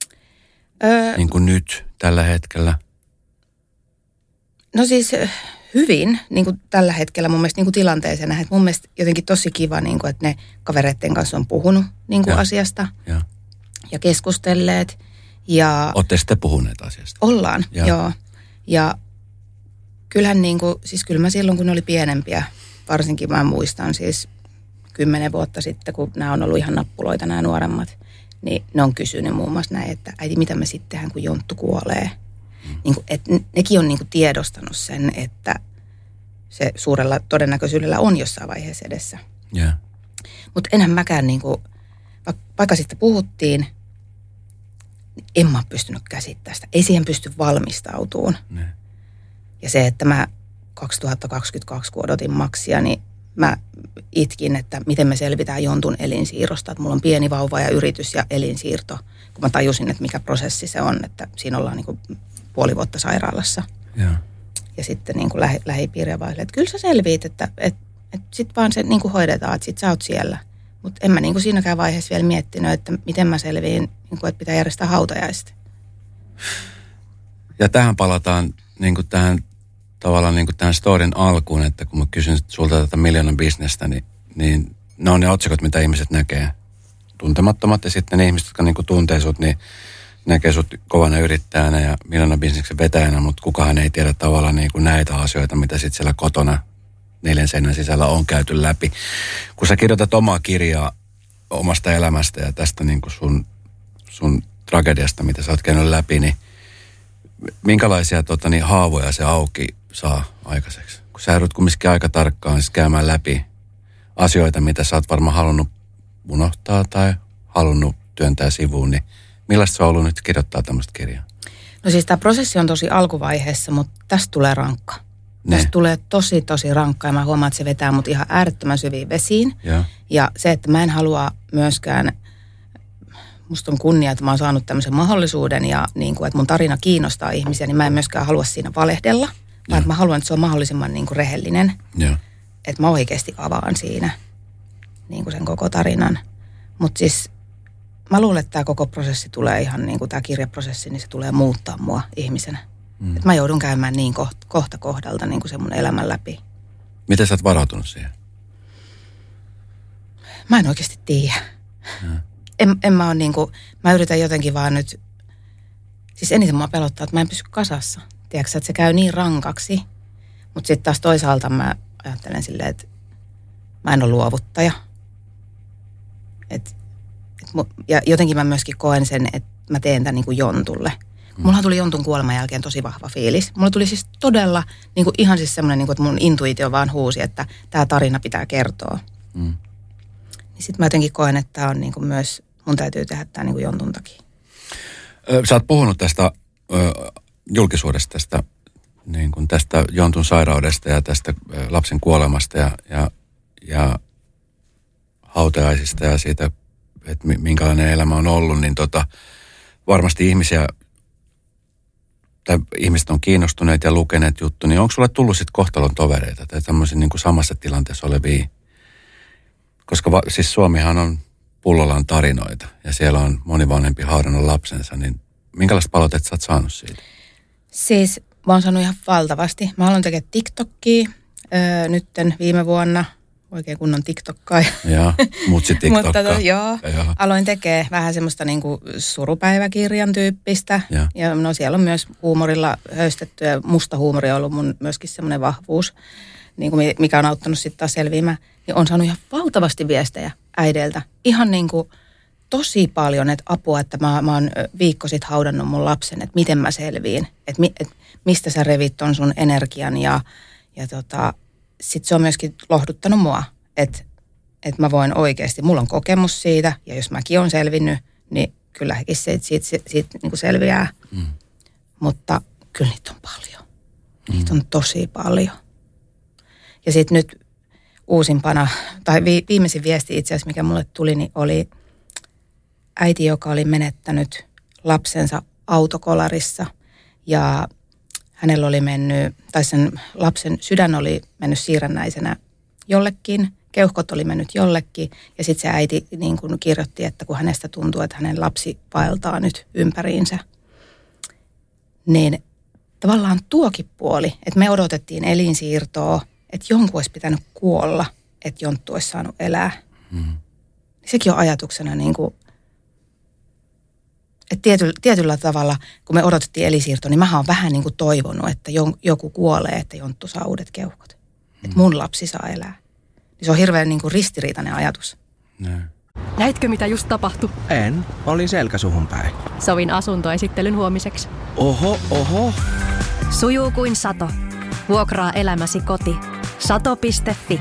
Niin kuin nyt tällä hetkellä? No siis hyvin niin kuin tällä hetkellä mun mielestä niin kuin tilanteeseen nähdä. Mun mielestä jotenkin tosi kiva, niin kuin, että ne kavereiden kanssa on puhunut niin kuin asiasta ja keskustelleet. Olette sitten puhuneet asiasta? Ollaan, joo. Ja kyllähän niin kuin, siis kyllä mä silloin kun ne oli pienempiä, varsinkin mä muistan siis 10 vuotta sitten, kun nämä on ollut ihan nappuloita nämä nuoremmat, niin ne on kysynyt muun muassa näin, että äiti, mitä me sitten tehdään, kun Jonttu kuolee? Niin kuin, että nekin on niin kuin tiedostanut sen, että se suurella todennäköisyydellä on jossain vaiheessa edessä. Yeah. Mutta enhän mäkään, niin kuin, vaikka sitten puhuttiin, niin en mä ole pystynyt käsittämään sitä. Ei siihen pysty valmistautumaan. Ne. Ja se, että mä 2022, kun odotin Maxia, niin mä itkin, että miten me selvitään Jontun elinsiirrosta. Että mulla on pieni vauva ja yritys ja elinsiirto. Kun mä tajusin, että mikä prosessi se on, että siinä ollaan niin kuin puoli vuotta sairaalassa. Ja sitten niin kuin lähipiiriä vaille, että kyllä sä selviit, että sit vaan se niin kuin hoidetaan, että sit sä oot siellä. Mutta en mä niin kuin siinäkään vaiheessa vielä miettinyt, että miten mä selviin, niin kuin, että pitää järjestää hautajaista. Ja tähän palataan niin kuin tähän tavallaan niin kuin tähän storin alkuun, että kun mä kysyn sulta tätä miljoonan bisnestä, niin ne on ne otsikot, mitä ihmiset näkee. Tuntemattomat ja sitten ne ihmiset, jotka niin kuin tuntee sut, niin näkee sut kovana yrittäjänä ja miljoonan bisneksen vetäjänä, mutta kukaan ei tiedä tavallaan niin kuin näitä asioita, mitä sitten siellä kotona 4 seinän sisällä on käyty läpi. Kun sä kirjoitat omaa kirjaa omasta elämästä ja tästä niin kuin sun tragediasta, mitä sä oot käynyt läpi, niin minkälaisia haavoja se auki saa aikaiseksi? Kun sä joudut kumminkin aika tarkkaan siis käymään läpi asioita, mitä sä oot varmaan halunnut unohtaa tai halunnut työntää sivuun, niin millaista se on ollut nyt kirjoittaa tämmöistä kirjaa? No siis tämä prosessi on tosi alkuvaiheessa, mutta tästä tulee rankka. Tästä tulee tosi rankka ja mä huomaan, että se vetää mut ihan äärettömän syviin vesiin. Ja se, että mä en halua myöskään, musta on kunnia, että mä oon saanut tämmöisen mahdollisuuden ja niin kuin, että mun tarina kiinnostaa ihmisiä, niin mä en myöskään halua siinä valehdella, vaan että mä haluan, että se on mahdollisimman niin kuin rehellinen. Että mä oikeasti avaan siinä niin kuin sen koko tarinan. Mutta siis mä luulen, että tämä koko prosessi tulee ihan niin kuin tämä kirjaprosessi, niin se tulee muuttaa mua ihmisenä. Että mä joudun käymään niin kohta kohdalta niin kuin se mun elämän läpi. Miten sä oot varautunut siihen? Mä en oikeasti tiedä. En mä ole niin kuin, mä yritän jotenkin vaan nyt, siis eniten mua pelottaa, että mä en pysy kasassa. Tiedätkö, että se käy niin rankaksi, mutta sitten taas toisaalta mä ajattelen silleen, että mä en ole luovuttaja. Ja jotenkin mä myöskin koen sen, että mä teen tämän niin kuin Jontulle. Mulla tuli Jontun kuoleman jälkeen tosi vahva fiilis. Mulla tuli siis todella niin kuin ihan siis semmoinen, niin kuin, että mun intuitio vaan huusi, että tämä tarina pitää kertoa. Niin sitten mä jotenkin koen, että tämä on niin kuin myös, mun täytyy tehdä tämä niin kuin Jontun takia. Sä oot puhunut tästä julkisuudesta, tästä Jontun sairaudesta ja tästä lapsen kuolemasta ja hautajaisista ja siitä, että minkälainen elämä on ollut, niin varmasti ihmiset on kiinnostuneet ja lukeneet juttu, niin onko sulle tullut sitten kohtalon tovereita tai tämmöisiä niin kuin samassa tilanteessa olevia? Koska siis Suomihan on pullollaan tarinoita ja siellä on moni vanhempi haudannut lapsensa, niin minkälaista palautetta sä oot saanut siitä? Siis mä oon saanut ihan valtavasti. Mä aloin tekemään TikTokia nytten viime vuonna. Oikein kunnon TikTokkaaja. Joo, mutsi TikTokka. Mutta aloin tekemään vähän semmoista niinku surupäiväkirjan tyyppistä. Ja no siellä on myös huumorilla höystetty ja musta huumori on ollut mun myöskin semmoinen vahvuus, niinku mikä on auttanut sitten taas selviämään. Niin on saanut ihan valtavasti viestejä äideiltä. Ihan niinku tosi paljon, että apua, että mä oon viikko sitten haudannut mun lapsen, että miten mä selviin. Että mistä sä revit ton sun energian ja sitten se on myöskin lohduttanut mua, että mä voin oikeasti, mulla on kokemus siitä, ja jos mäkin olen selvinnyt, niin kyllä hekin siitä niin kuin selviää. Mutta kyllä niitä on paljon. Niitä on tosi paljon. Ja sitten nyt uusimpana, tai viimeisin viesti itse asiassa, mikä mulle tuli, niin oli äiti, joka oli menettänyt lapsensa autokolarissa, ja hänellä oli mennyt, tai sen lapsen sydän oli mennyt siirrännäisenä jollekin, keuhkot oli mennyt jollekin, ja sitten se äiti niin kuin kirjoitti, että kun hänestä tuntuu, että hänen lapsi vaeltaa nyt ympäriinsä, niin tavallaan tuokin puoli, että me odotettiin elinsiirtoa, että jonkun olisi pitänyt kuolla, että Jonttu olisi saanut elää. Sekin on ajatuksena niin kuin, että tietyllä tavalla, kun me odotettiin elinsiirtoa, niin mä oon vähän niin kuin toivonut, että joku kuolee, että Jonttu saa uudet keuhkot. Että mun lapsi saa elää. Niin se on hirveän niin kuin ristiriitainen ajatus. Näitkö, mitä just tapahtui? En. Olin selkä suhun päin. Sovin asuntoesittelyn huomiseksi. Oho. Sujuu kuin sato. Vuokraa elämäsi koti. Sato.fi.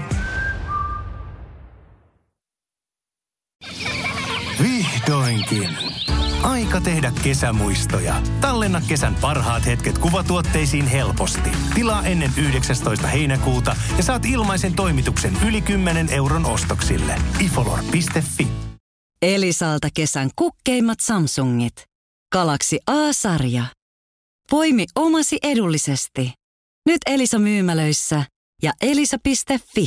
Vihdoinkin. Aika tehdä kesämuistoja. Tallenna kesän parhaat hetket kuvatuotteisiin helposti. Tilaa ennen 19. heinäkuuta ja saat ilmaisen toimituksen yli 10 € ostoksille. ifolor.fi. Elisalta kesän kukkeimmat Samsungit. Galaxy A-sarja. Poimi omasi edullisesti. Nyt Elisa myymälöissä ja elisa.fi.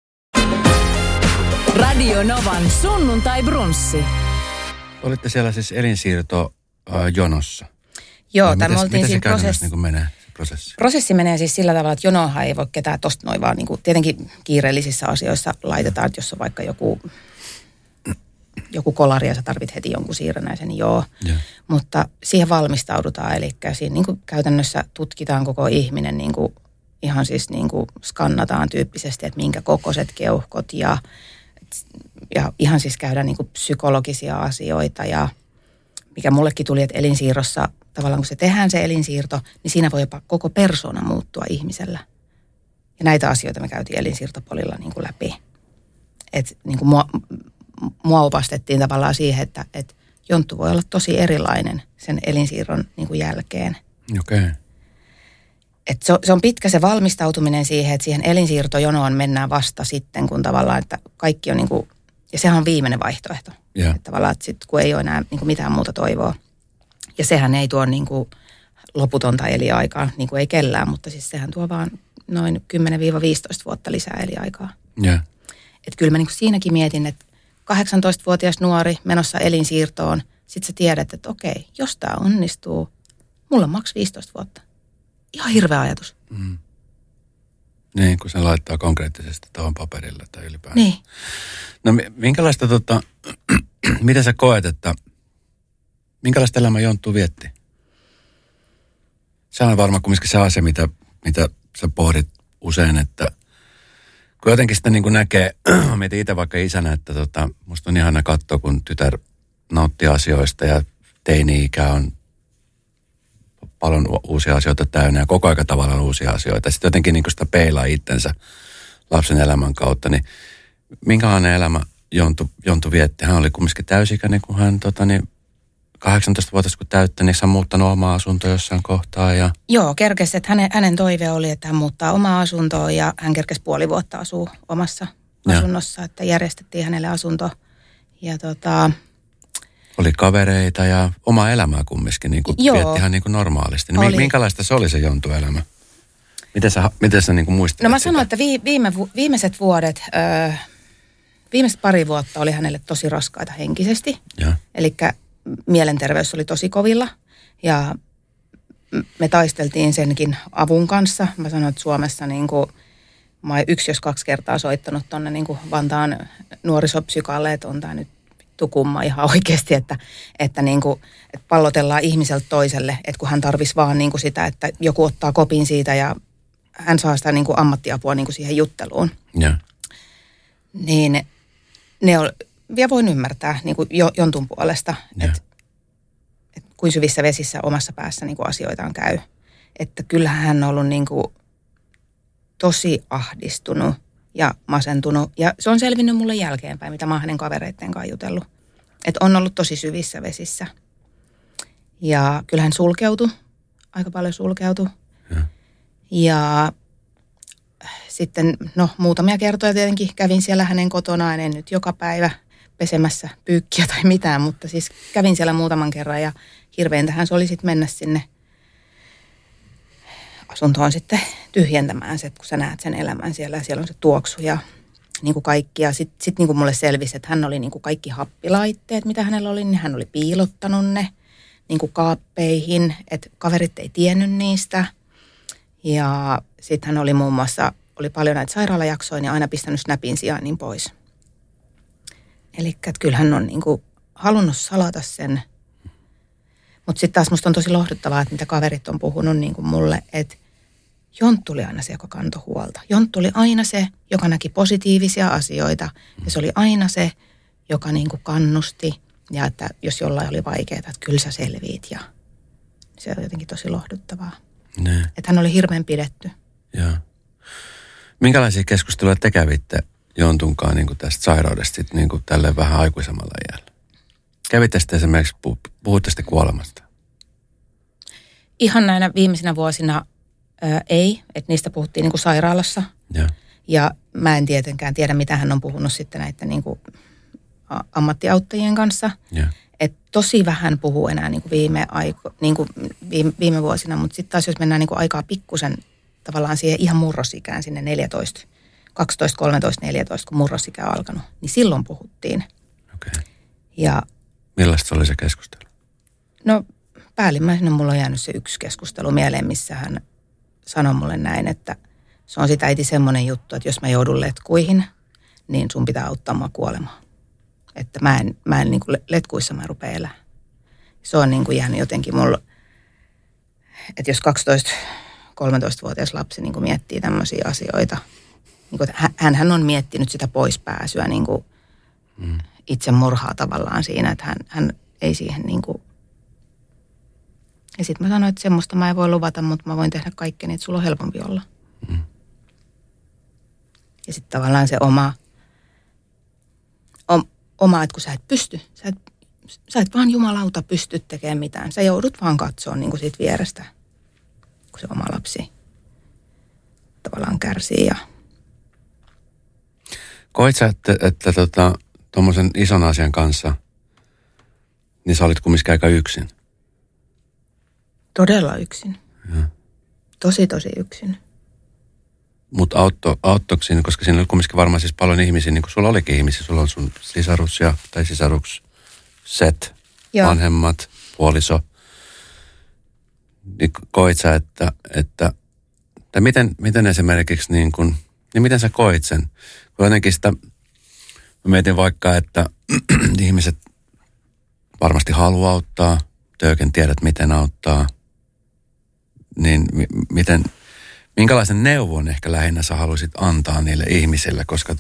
Radio Novan sunnuntai brunssi. Olitte siellä siis elinsiirtojonossa. Joo, tämä oltiin siinä prosessi. Niin menee se prosessi? Prosessi menee siis sillä tavalla, että jonohan ei voi ketään tosta noin vaan, niin kuin tietenkin kiireellisissä asioissa laitetaan, että jos on vaikka joku kolari ja sä tarvit heti jonkun siirrännäisen, niin joo. Yeah. Mutta siihen valmistaudutaan, eli siinä niin kuin käytännössä tutkitaan koko ihminen, niin kuin, ihan siis niin kuin skannataan tyyppisesti, että minkä kokoiset keuhkot ja ihan siis käydään niin kuin psykologisia asioita ja mikä mullekin tuli, että elinsiirrossa tavallaan kun se tehdään se elinsiirto, niin siinä voi jopa koko persoona muuttua ihmisellä. Ja näitä asioita me käytiin elinsiirtopolilla niin kuin läpi. Että niin kuin mua opastettiin tavallaan siihen, että Jonttu voi olla tosi erilainen sen elinsiirron niin kuin jälkeen. Okei. Okay. Että se on pitkä se valmistautuminen siihen, että siihen elinsiirtojonoon mennään vasta sitten, kun tavallaan, että kaikki on niin kuin, ja sehän on viimeinen vaihtoehto. Yeah. Että tavallaan, että sit, kun ei ole enää niin kuin mitään muuta toivoa. Ja sehän ei tuo niin kuin loputonta eliaikaa, niin kuin ei kellään, mutta siis sehän tuo vaan noin 10-15 vuotta lisää eliaikaa. Yeah. Että kyllä mä niin kuin siinäkin mietin, että 18-vuotias nuori menossa elinsiirtoon, sit sä tiedät, että okei, jos tää onnistuu, mulla on maks 15 vuotta. Ihan hirveä ajatus. Mm. Niin, kun se laittaa konkreettisesti tuohon paperille tai ylipäätään. Niin. No minkälaista, mitä sä koet, että minkälaista elämää Jonttu vietti? Se on varmaan kumminkin se asia, mitä sä pohdit usein, että kun jotenkin sitä niin kuin näkee, mietin itse vaikka isänä, että musta on ihana katsoa, kun tytär nauttii asioista ja teini-ikä on paljon uusia asioita täynnä ja koko aika tavallaan uusia asioita. Sitten jotenkin niin kuin sitä peilaa itsensä lapsen elämän kautta, niin minkälainen elämä Jonttu vietti? Hän oli kumminkin täysikäinen, kun hän 18-vuotias kun täyttä, niin hän on muuttanut omaa asuntoa jossain kohtaa. Ja... Joo, kerkesi, että hänen toive oli, että hän muuttaa omaa asuntoa ja hän kerkesi puoli vuotta asuu omassa asunnossa, että järjestettiin hänelle asunto. Ja oli kavereita ja omaa elämää kumminkin, niin kuin vietti ihan niin kuin normaalisti. Niin minkälaista se oli se Jontun elämä? Miten sä niin kuin muistelet No mä sanoin, että viimeiset vuodet, viimeiset pari vuotta oli hänelle tosi raskaita henkisesti. Eli mielenterveys oli tosi kovilla ja me taisteltiin senkin avun kanssa. Mä sanoin, että Suomessa niin kuin, mä oon 1-2 kertaa soittanut tonne niin kuin Vantaan nuorisopsykalle, että on tää nyt kumma ihan oikeasti, että, niin kuin, että pallotellaan ihmiseltä toiselle, että kun hän tarvisi vaan niin kuin sitä, että joku ottaa kopin siitä ja hän saa sitä niin kuin ammattiapua niin kuin siihen jutteluun. Niin ne on, ja voin ymmärtää niin kuin Jontun puolesta, että kuin syvissä vesissä omassa päässä niin kuin asioitaan käy. Että kyllähän hän on ollut niin kuin tosi ahdistunut ja masentunut. Ja se on selvinnyt mulle jälkeenpäin, mitä mä oon hänen kavereitten kanssa jutellut. Että on ollut tosi syvissä vesissä. Ja kyllähän sulkeutui, aika paljon sulkeutui. Ja sitten, muutamia kertoja tietenkin kävin siellä hänen kotonaan, en nyt joka päivä pesemässä pyykkiä tai mitään, mutta siis kävin siellä muutaman kerran ja hirveintähän se oli sitten mennä sinne asuntoon sitten tyhjentämään se, kun sä näet sen elämän siellä ja siellä on se tuoksu ja niin kuin kaikki. Ja sitten niin kuin mulle selvisi, että hän oli niin kuin kaikki happilaitteet, mitä hänellä oli, niin hän oli piilottanut ne. niin kuin kaappeihin, että kaverit ei tiennyt niistä. Ja sitten hän oli muun muassa, oli paljon näitä sairaalajaksoja, niin aina pistänyt Snapin sijainnin pois. Eli kyllä hän on niin kuin halunnut salata sen. Mutta sitten taas musta on tosi lohduttavaa, että mitä kaverit on puhunut niin kuin mulle, että Jonttu oli aina se, joka kantoi huolta. Jonttu oli aina se, joka näki positiivisia asioita. Ja se oli aina se, joka niin kuin kannusti. Ja että jos jollain oli vaikeaa, että kyllä sä selviit. Ja se on jotenkin tosi lohduttavaa. Ne. Että hän oli hirveän pidetty. Joo. Minkälaisia keskusteluja te kävitte Jontunkaan niin kuin tästä sairaudesta niin kuin tälleen vähän aikuisemmalla iällä? Kävitte sitten esimerkiksi, puhutte sitten kuolemasta? Ihan näinä viimeisinä vuosina ei, että niistä puhuttiin niin kuin sairaalassa. Ja mä en tietenkään tiedä, mitä hän on puhunut sitten näiden niin kuin ammattiauttajien kanssa. Että tosi vähän puhuu enää niin kuin viime vuosina, mutta sitten taas jos mennään niin kuin aikaa pikkusen tavallaan siihen ihan murrosikään sinne 14, 12, 13, 14, kun murrosikä on alkanut, niin silloin puhuttiin. Okay. Ja millaista oli se keskustelu? No päällimmäisenä mulla on jäänyt se yksi keskustelu mieleen, missä hän sanoi mulle näin, että se on sitä äiti semmoinen juttu, että jos mä joudun letkuihin, niin sun pitää auttaa mua kuolemaan. Että mä en niin kuin letkuissa mä rupean elämään. Se on niin kuin jäänyt jotenkin mulla, että jos 12-13-vuotias lapsi niin kuin miettii tämmöisiä asioita, niin kuin, hän on miettinyt sitä poispääsyä niin kuin itsemurhaa tavallaan siinä, että hän ei siihen niin kuin. Ja sitten mä sanoin, että semmoista mä en voi luvata, mutta mä voin tehdä kaikkeni, että sulla on helpompi olla. Ja sitten tavallaan se oma, että kun sä et pysty, sä et vaan jumalauta pysty tekemään mitään. Sä joudut vaan katsoa niin kuin siitä vierestä, kun se oma lapsi tavallaan kärsii. Ja koit sä, että tuommoisen ison asian kanssa, niin sä olit kumminkin aika yksin? Todella yksin. Tosi yksin. Mutta auttoiko siinä, koska siinä oli kumminkin varmaan siis paljon ihmisiä, niin kuin sulla olikin ihmisiä. Sulla on sun sisarukset, vanhemmat, puoliso. Niin koit sä, että miten esimerkiksi niin kuin, niin miten sä koit sen? Kun jotenkin sitä, mä mietin vaikka, että ihmiset varmasti haluaa auttaa, te oikein tiedät miten auttaa, niin minkälaisen neuvon ehkä lähinnä sä haluaisit antaa niille ihmisille, koska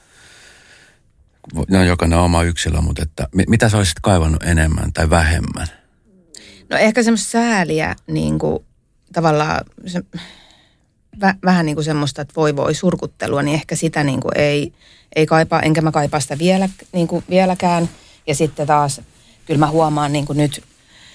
ne on jokainen oma yksilö, mutta että mitä sä olisit kaivannut enemmän tai vähemmän? No ehkä semmoista sääliä, niin kuin tavallaan vähän niin kuin semmoista, että voi surkuttelua, niin ehkä sitä niin kuin ei kaipaa, enkä mä kaipaa sitä vieläkään. Ja sitten taas, kyllä mä huomaan niin kuin nyt,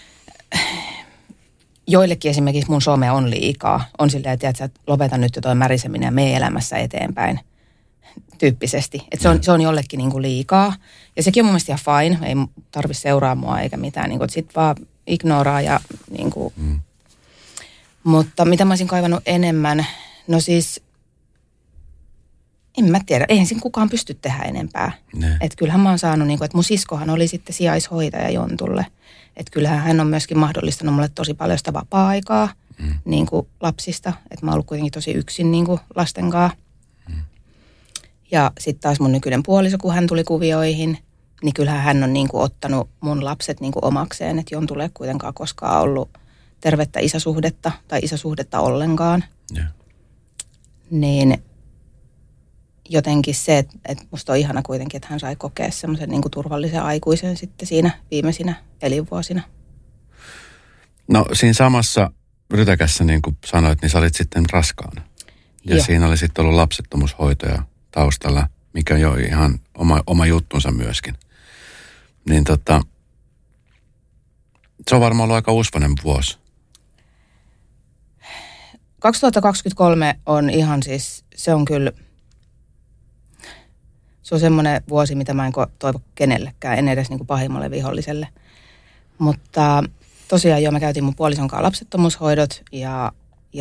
joillekin esimerkiksi mun some on liikaa. On silleen, että lopeta nyt jo toi märiseminen ja mene elämässä eteenpäin tyyppisesti. Että se on jollekin niin kuin liikaa. Ja sekin on mun mielestä ihan fine. Ei tarvitse seuraa mua eikä mitään. Niin sitten vaan ignoraa ja niin kuin. Mutta mitä mä olisin kaivannut enemmän? No siis, en mä tiedä. Eihän siinä kukaan pysty tehdä enempää. Että kyllähän mä oon saanut, niin kuin, että mun siskohan oli sitten sijaishoitaja Jontulle. Että kyllähän hän on myöskin mahdollistanut mulle tosi paljon sitä vapaa-aikaa niin kuin lapsista. Että mä oon ollut kuitenkin tosi yksin niin kuin lasten kanssa. Ja sitten taas mun nykyinen puoliso, kun hän tuli kuvioihin, niin kyllähän hän on niin kuin ottanut mun lapset niin kuin omakseen. Että Jontulle ei kuitenkaan koskaan ollut tervettä isäsuhdetta tai isäsuhdetta ollenkaan. Niin jotenkin se, että musta on ihana kuitenkin, että hän sai kokea semmoisen niin kuin turvallisen aikuisen sitten siinä viimeisinä elinvuosina. No siinä samassa rytäkässä, niin kuin sanoit, niin sä olit sitten raskaana. Ja siinä oli sitten ollut lapsettomuushoitoja taustalla, mikä on jo ihan oma juttunsa myöskin. Niin se on varmaan ollut aika usvainen vuosi. 2023 on ihan siis, se on kyllä, se on semmoinen vuosi, mitä mä en toivo kenellekään, en edes niin kuin pahimmalle viholliselle. Mutta tosiaan mä käytin mun puolison kanssa lapsettomuushoidot ja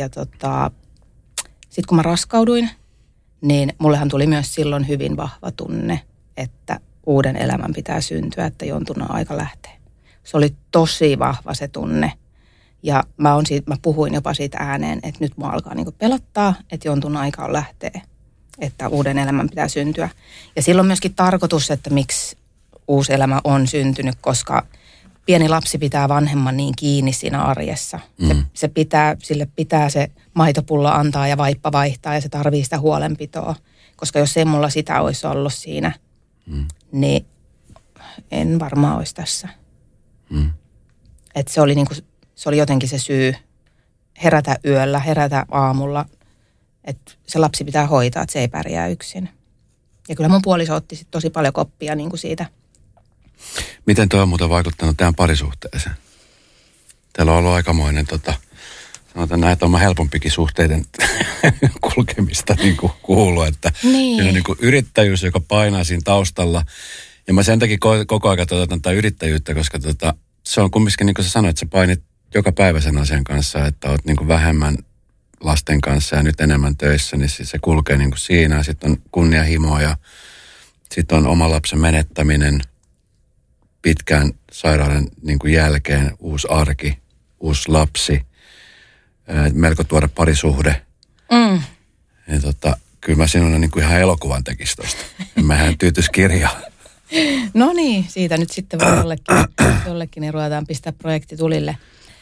sitten kun mä raskauduin, niin mullehan tuli myös silloin hyvin vahva tunne, että uuden elämän pitää syntyä, että Jontun on aika lähteä. Se oli tosi vahva se tunne. Ja mä puhuin jopa siitä ääneen, että nyt mua alkaa niin kuin pelottaa, että jontun aika on lähteä, että uuden elämän pitää syntyä. Ja silloin myöskin tarkoitus, että miksi uusi elämä on syntynyt, koska pieni lapsi pitää vanhemman niin kiinni siinä arjessa. Sille pitää se maitopullo antaa ja vaippa vaihtaa ja se tarvii sitä huolenpitoa. Koska jos ei mulla sitä olisi ollut siinä, niin en varmaan olisi tässä. Että se oli jotenkin se syy herätä yöllä, herätä aamulla, että se lapsi pitää hoitaa, että se ei pärjää yksin. Ja kyllä mun puoliso otti sit tosi paljon koppia niin kuin siitä. Miten tuo on muuten vaikuttanut tähän parisuhteeseen? Teillä on ollut aikamoinen, sanotaan näin, että on helpompikin suhteiden kulkemista niin kuin kuuluu, että siinä on niin kuin yrittäjyys, joka painaa siinä taustalla. Ja mä sen takia koko ajan totetan tätä yrittäjyyttä, koska se on kumminkin, niin kuin sä sanoit, että sä painit joka päivä sen asian kanssa, että oot niin kuin vähemmän lasten kanssa ja nyt enemmän töissä, niin se kulkee niin kuin siinä. Sitten on kunnianhimoa ja sitten on oma lapsen menettäminen pitkään sairauden niin kuin jälkeen, uusi arki, uusi lapsi, melko tuore parisuhde. Ja kyllä mä sinun niin kuin ihan elokuvan tekisi tosta. Mähän tyytys kirjaan. No niin, siitä nyt sitten voi jollekin niin ruvetaan pistää projekti tulille.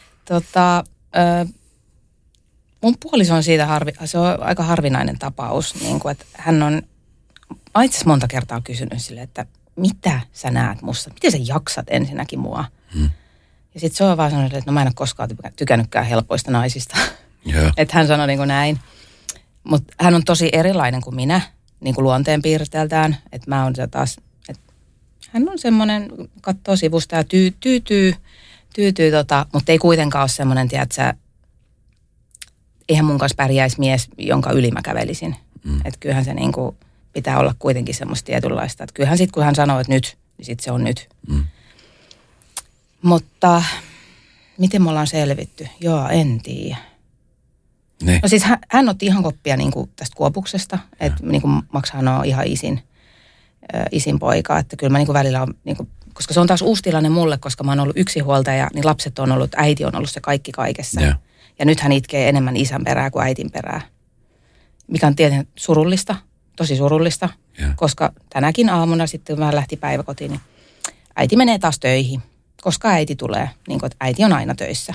Mun puoliso on siitä se on aika harvinainen tapaus, niin kuin, että hän on itse asiassa monta kertaa kysynyt sille, että mitä sä näet musta, miten sä jaksat ensinnäkin mua. Ja sitten se on vaan sanonut, että no mä en ole koskaan tykännytkään helpoista naisista. Yeah. Että hän sanoi niin kuin näin. Mutta hän on tosi erilainen kuin minä, niin kuin luonteenpiirteeltään. Että mä oon taas, että hän on semmoinen, katsoo sivusta ja tyytyy, mutta ei kuitenkaan ole semmoinen, tiedätkö, eihän mun kanssa pärjäisi mies, jonka yli mä kävelisin. Että kyllähän se niin kuin pitää olla kuitenkin semmoista tietynlaista. Että kyllähän sitten, kun hän sanoo, että nyt, niin sitten se on nyt. Mutta miten me ollaan selvitty? Joo, en tiedä. Ne. No siis hän otti ihan koppia niin kuin tästä Kuopuksesta, että niin kuin Maksahan on ihan isin poika, että kyllä mä niin kuin välillä on, niin kuin, koska se on taas uusi tilanne mulle, koska mä oon ollut yksinhuoltaja, niin lapset on ollut, äiti on ollut se kaikki kaikessa. Ja nyt hän itkee enemmän isän perää kuin äitin perää, mikä on tietenkin surullista, tosi surullista, koska tänäkin aamuna sitten kun mä lähti päiväkotiin, niin äiti menee taas töihin, koska äiti tulee, niin kuin, että äiti on aina töissä.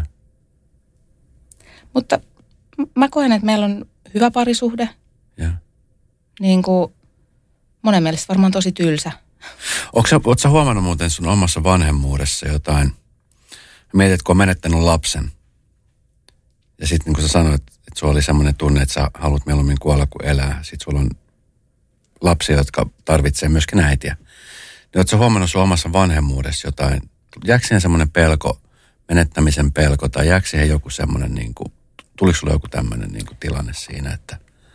Mutta mä koen, että meillä on hyvä parisuhde. Niin kuin monen mielestä varmaan tosi tylsä. Ootko sä huomannut muuten sun omassa vanhemmuudessa jotain? Mietit, kun on menettänyt lapsen. Ja sitten niin kuin sä sanoit, että sulla oli semmoinen tunne, että sä haluat mieluummin kuolla kuin elää. Sitten sulla on lapsia, jotka tarvitsee myöskin äitiä. Niin ootko sä huomannut sun omassa vanhemmuudessa jotain? Jääkö siihen semmoinen pelko, menettämisen pelko, tai jääkö siihen joku semmoinen, niin kuin, tuliko sulla joku tämmöinen niin kuin tilanne siinä, että?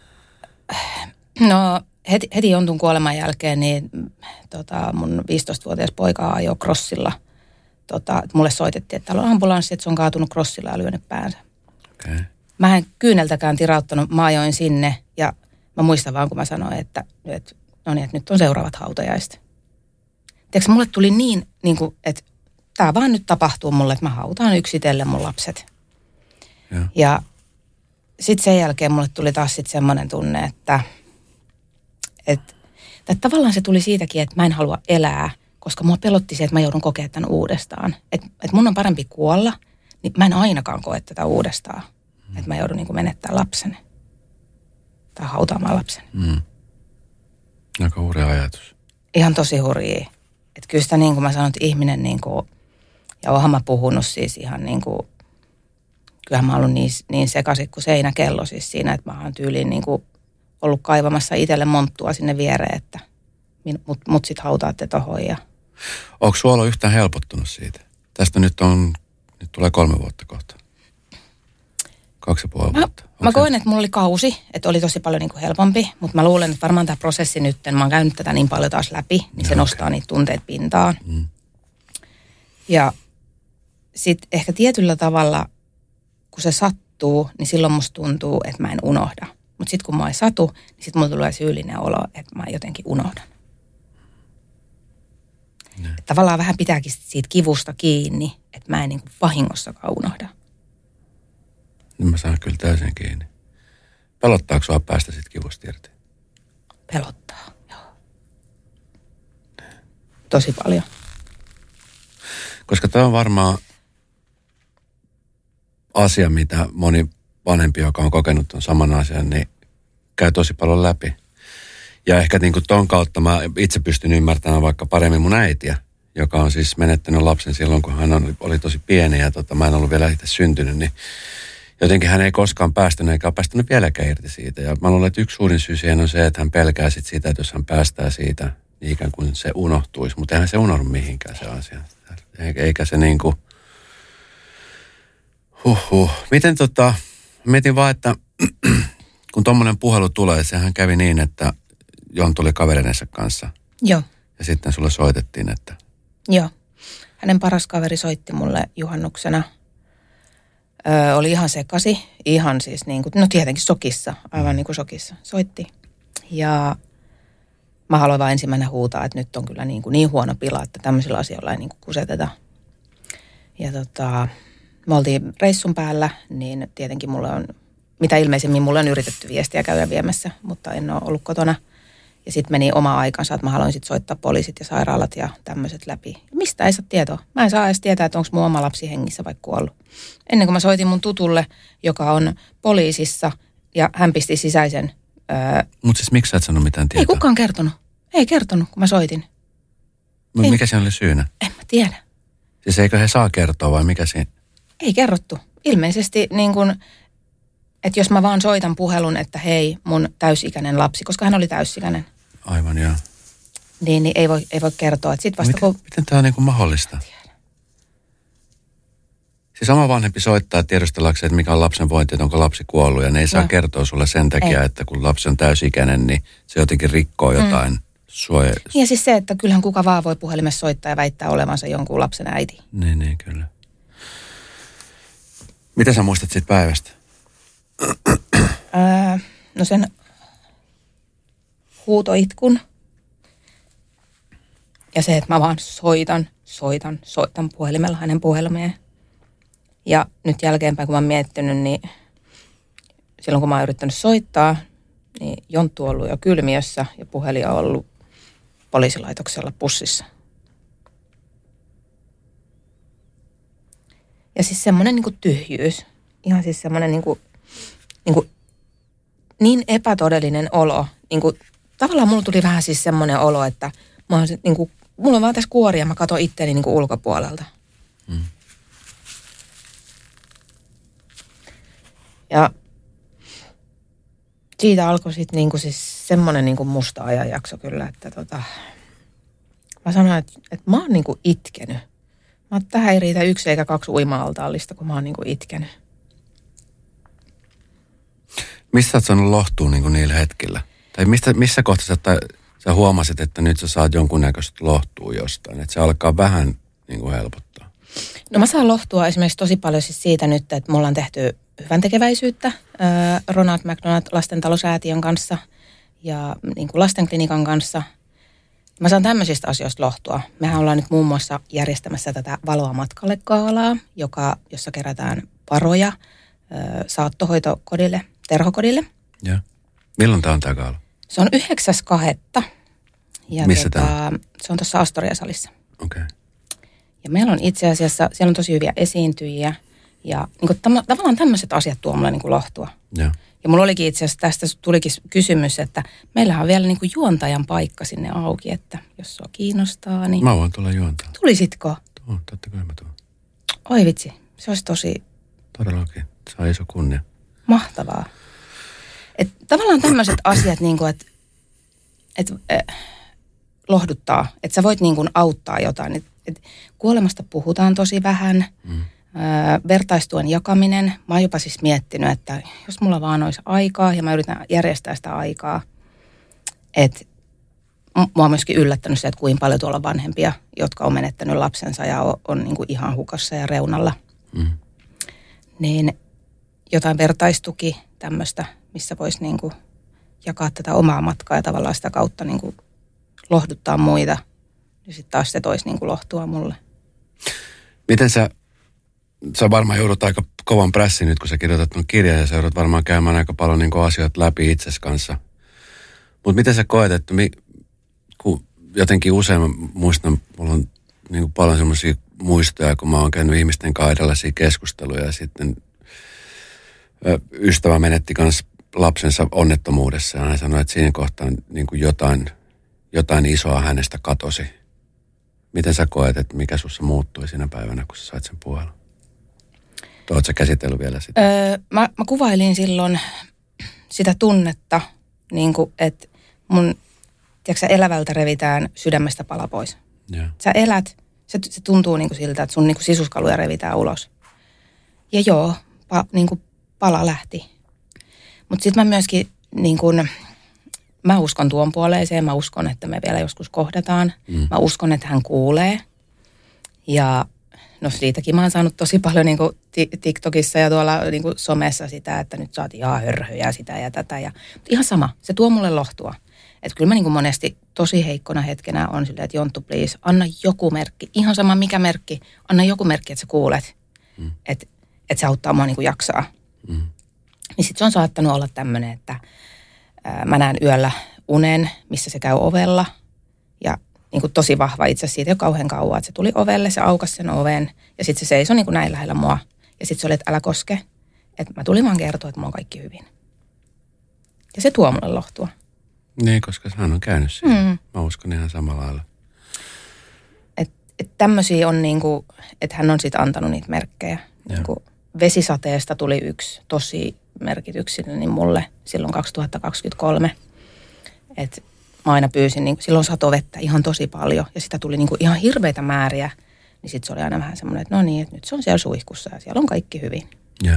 No heti Jontun kuoleman jälkeen, niin mun 15-vuotias poika ajoi crossilla. Mulle soitettiin, että täällä on ambulanssi, että se on kaatunut crossilla ja lyönyt päänsä. Okay. Mä en kyyneltäkään tirauttanut, mä ajoin sinne ja mä muistan vaan, kun mä sanoin, että nyt on seuraavat hautajaiset. Tiedätkö, mulle tuli niin kuin, että tää vaan nyt tapahtuu mulle, että mä hautaan yksitellen mun lapset. Ja sitten sen jälkeen mulle tuli taas sitten semmoinen tunne, että tavallaan se tuli siitäkin, että mä en halua elää, koska mua pelotti se, että mä joudun kokemaan tämän uudestaan. Että mun on parempi kuolla, niin mä en ainakaan koe tätä uudestaan. Että mä joudun niin kuin menettämään lapseni. Tai hautaamaan lapseni. Aika hurja ajatus. Ihan tosi hurjia. Että kyllä sitä niin kuin mä sanon, että ihminen niin kuin, ja oonhan mä puhunut siis ihan niin kuin, kyllähän mä oon ollut niin sekaisin kuin seinäkello siis siinä, että mä oon tyyliin niin kuin ollut kaivamassa itselle monttua sinne viereen, että mut sit hautaatte tohon. Ja... Onko sulla yhtään helpottunut siitä? Tästä nyt tulee 3 vuotta kohta. 2,5 vuotta. Mä koen, että mulla oli kausi, että oli tosi paljon niin kuin helpompi, mutta mä luulen, että varmaan tämä prosessi nyt, mä oon käynyt tätä niin paljon taas läpi, niin se nostaa niitä tunteet pintaan. Ja sitten ehkä tietyllä tavalla, kun se sattuu, niin silloin musta tuntuu, että mä en unohda. Mutta sitten kun mä ei satu, niin sitten mulla tulee syyllinen olo, että mä jotenkin unohdan. Että tavallaan vähän pitääkin siitä kivusta kiinni, että mä en niin kuin vahingossakaan unohda. Nyt mä saan kyllä täysin kiinni. Pelottaako sua päästä siitä kivusta irti? Pelottaa, joo. Tosi paljon. Koska tämä on varmaan asia, mitä moni vanhempi, joka on kokenut ton saman asian, niin käy tosi paljon läpi. Ja ehkä niin kuin ton kautta mä itse pystyn ymmärtämään vaikka paremmin mun äitiä, joka on siis menettänyt lapsen silloin, kun hän oli tosi pieni ja mä en ollut vielä itse syntynyt, niin jotenkin hän ei koskaan päästänyt eikä ole päästänyt vieläkään irti siitä. Ja mä luulen, että yksi suurin syy siihen on se, että hän pelkää sit siitä, että jos hän päästää siitä, niin ikään kuin se unohtuisi. Mutta eihän se unohdu mihinkään se asia. Eikä se niinku... Miten mietin vaan, että kun tommonen puhelu tulee, sehän kävi niin, että Jon tuli kaverinensa kanssa. Joo. Ja sitten sulle soitettiin, että... Joo. Hänen paras kaveri soitti mulle juhannuksena. Oli ihan sekasi. Ihan siis niin kuin, no tietenkin sokissa. Aivan niin kuin sokissa. Soitti. Ja mä haluan vaan ensimmäinen huutaa, että nyt on kyllä niin huono pila, että tämmöisillä asioilla ei niin kuin kuseteta. Ja me oltiin reissun päällä, niin tietenkin mitä ilmeisemmin mulle on yritetty viestiä käydä viemässä, mutta en ole ollut kotona. Ja sitten meni oma aikansa, että mä haluan sitten soittaa poliisit ja sairaalat ja tämmöiset läpi. Mistä ei saa tietoa? Mä en saa edes tietää, että onko mun oma lapsi hengissä vai kuollut. Ennen kuin mä soitin mun tutulle, joka on poliisissa, ja hän pisti sisäisen... Mutta siis miksi sä et sanonut mitään tietoa? Ei kukaan kertonut. Ei kertonut, kun mä soitin. Mikä siinä oli syynä? En mä tiedä. Siis eikö he saa kertoa vai mikä siinä? Ei kerrottu. Ilmeisesti niin kuin... Että jos mä vaan soitan puhelun, että hei, mun täysikäinen lapsi, koska hän oli täysikäinen. Aivan, joo. Niin ei voi kertoa. Että sit vasta miten tämä on niin kuin mahdollista? Siis oma vanhempi soittaa tiedustellakseen, että mikä on lapsen vointi, että onko lapsi kuollut. Ja ne ei saa kertoa sulle sen takia, että kun lapsi on täysikäinen, niin se jotenkin rikkoo jotain suojaa. Ja siis se, että kyllähän kuka vaan voi puhelimessa soittaa ja väittää olevansa jonkun lapsen äiti. Niin, kyllä. Mitä sä muistat siitä päivästä? No sen huutoitkun ja se, että mä vaan soitan puhelimella hänen puhelimeen. Ja nyt jälkeenpäin, kun mä oon miettinyt, niin silloin kun mä oon yrittänyt soittaa, niin Jonttu on ollut jo kylmiössä ja puhelin on ollut poliisilaitoksella pussissa. Ja siis semmoinen niin kuin tyhjyys, ihan siis semmoinen niin epätodellinen olo. Tavallaan mulla tuli vähän siis semmoinen olo, että mulla on vaan tässä kuori ja mä katon itteeni ulkopuolelta. Ja siitä alkoi sitten siis semmoinen musta ajanjakso kyllä, että mä sanoin, että mä oon itkenyt. Tähän ei riitä 1 eikä 2 uima-altaallista, kun mä oon itkenyt. Missä sä oot saanut lohtua niillä hetkillä? Tai missä kohtaa sä huomasit, että nyt sä saat jonkunnäköistä lohtua jostain? Että se alkaa vähän helpottaa. No mä saan lohtua esimerkiksi tosi paljon siis siitä nyt, että mulla on tehty hyväntekeväisyyttä Ronald McDonald lastentalosäätiön kanssa ja lastenklinikan kanssa. Mä saan tämmöisistä asioista lohtua. Mehän ollaan nyt muun muassa järjestämässä tätä Valoa matkalle -gaalaa, jossa kerätään varoja saattohoitokodille, terhokodille. Ja. Milloin tämä on tämä gaala? Se on 9.2. Missä tämä on? Se on tuossa Astoria-salissa. Okei. Okay. Ja meillä on itse asiassa, siellä on tosi hyviä esiintyjiä. Ja tavallaan tämmöiset asiat tuo mulle lohtua. Ja mulla olikin itse asiassa, tästä tulikin kysymys, että meillähän on vielä juontajan paikka sinne auki, että jos sua kiinnostaa, niin... Mä voin tulla juontaa. Tulisitko? Totta kai mä tuun. Oi vitsi, se olisi tosi... Todellakin, se on iso kunnia. Mahtavaa. Että tavallaan tämmöiset asiat, että lohduttaa, että sä voit auttaa jotain. Et kuolemasta puhutaan tosi vähän. Vertaistuen jakaminen. Mä oon jopa siis miettinyt, että jos mulla vaan olisi aikaa ja mä yritän järjestää sitä aikaa, että mua on myöskin yllättänyt se, että kuinka paljon tuolla on vanhempia, jotka on menettänyt lapsensa ja on ihan hukassa ja reunalla. Niin jotain vertaistuki tämmöistä, missä voisi jakaa tätä omaa matkaa ja tavallaan sitä kautta lohduttaa muita, niin sitten taas se toisi niin kuin lohtua mulle. Miten sä varmaan joudut aika kovan prässin nyt, kun sä kirjoitat tuon kirjan ja sä joudut varmaan käymään aika paljon niin kuin asioita läpi itsesi kanssa. Mutta miten sä koet, että kun jotenkin usein mä muistan, mulla on niin kuin paljon semmoisia muistoja, kun mä oon käynyt ihmisten kanssa erilaisia keskusteluja ja sitten ystävä menetti kanssa lapsensa onnettomuudessa ja hän sanoi, että siinä kohtaa niin kuin jotain isoa hänestä katosi. Miten sä koet, että mikä sussa muuttui siinä päivänä, kun sä sait sen puhelun? Oletko sä käsitellyt vielä sitä? Mä kuvailin silloin sitä tunnetta, niin kuin, että mun elävältä revitään sydämestä pala pois. Yeah. Sä elät, se tuntuu niin kuin siltä, että sun niin kuin sisuskaluja revitään ulos. Ja joo, niin kuin pala lähti. Mutta sitten mä myöskin, niin kuin, mä uskon tuon puoleeseen, mä uskon, että me vielä joskus kohdataan. Mä uskon, että hän kuulee. Ja no siitäkin mä oon saanut tosi paljon niin kuin TikTokissa ja tuolla niin kuin somessa sitä, että nyt saat ihan hörhöjä sitä ja tätä. Mutta ihan sama, se tuo mulle lohtua. Että kyllä mä niin kuin monesti tosi heikkona hetkenä on silleen, että Jonttu please, anna joku merkki. Ihan sama mikä merkki, anna joku merkki, että sä kuulet. Että se auttaa mua niin kuin jaksaa. Niin sit se on saattanut olla tämmöinen, että mä näen yöllä unen, missä se käy ovella. Ja niin kuin tosi vahva itse asiassa siitä jo kauhean kauan, että se tuli ovelle, se aukasi sen oven. Ja sitten se seisoi niin kuin näin lähellä mua. Ja sitten se oli, että älä koske. Että mä tulin vaan kertoa, että mulla on kaikki hyvin. Ja se tuo mulle lohtua. Niin, koska hän on käynyt siinä. Mä uskon ihan samalla lailla. Että tämmöisiä on niin kuin, että hän on sitten antanut niitä merkkejä. Niin kuin vesisateesta tuli yksi tosi merkityksellinen mulle silloin 2023. Että mä aina pyysin, niin silloin satoi vettä ihan tosi paljon ja sitä tuli niin kuin ihan hirveitä määriä. Niin sitten se oli aina vähän semmoinen, että no niin, että nyt se on siellä suihkussa ja siellä on kaikki hyvin. Joo.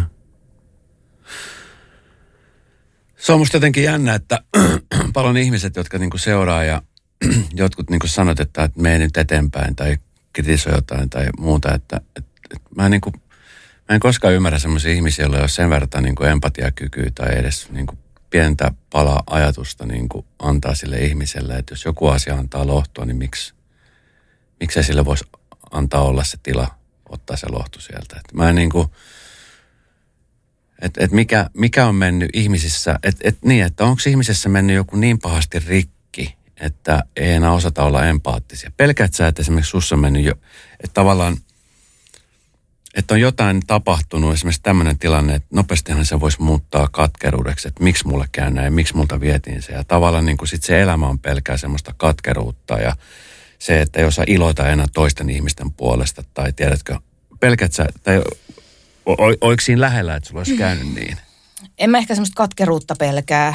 Se on musta jotenkin jännä, että paljon ihmiset, jotka niinku seuraa ja jotkut niinku sanot, että mene nyt eteenpäin tai kritisoi jotain tai muuta, että mä en koskaan ymmärrä semmoisia ihmisiä, joilla ei ole sen verran niinku empatiakykyä tai edes niinku pientä palaa ajatusta niinku antaa sille ihmiselle, että jos joku asia antaa lohtua, niin miksi sille voisi antaa olla se tila, ottaa se lohtu sieltä. Et mä en niinku, mikä on mennyt ihmisissä, että onko ihmisessä mennyt joku niin pahasti rikki, että ei enää osata olla empaattisia. Pelkäät sä, että esimerkiksi sussa on mennyt jo, että tavallaan, että on jotain tapahtunut, esimerkiksi tämmöinen tilanne, että nopeastihan se voisi muuttaa katkeruudeksi, että miksi mulle käy näin, miksi multa vietiin se. Ja tavallaan niin kuin sit se elämä on pelkää semmoista katkeruutta ja se, että ei osaa iloita enää toisten ihmisten puolesta tai tiedätkö, pelkäät sä, tai oliko siinä lähellä, että sulla olisi käynyt niin? En mä ehkä semmoista katkeruutta pelkää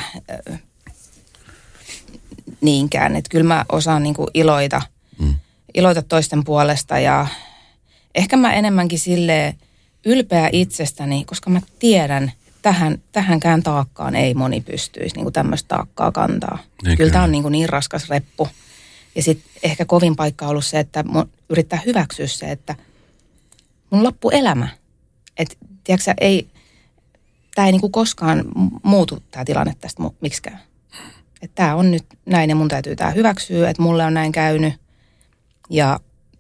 niinkään, että kyllä mä osaan niinku iloita toisten puolesta ja ehkä mä enemmänkin silleen ylpeä itsestäni, koska mä tiedän, että tähänkään taakkaan ei moni pystyisi niinku tämmöistä taakkaa kantaa. Kyllä tää on niin raskas reppu. Ja sitten ehkä kovin paikka on ollut se, että yrittää hyväksyä se, että mun loppu elämä. Että tiedätkö tämä ei niinku koskaan muutu tämä tilanne tästä miksikään. Että tämä on nyt näin ja mun täytyy tämä hyväksyä, että mulle on näin käynyt. Ja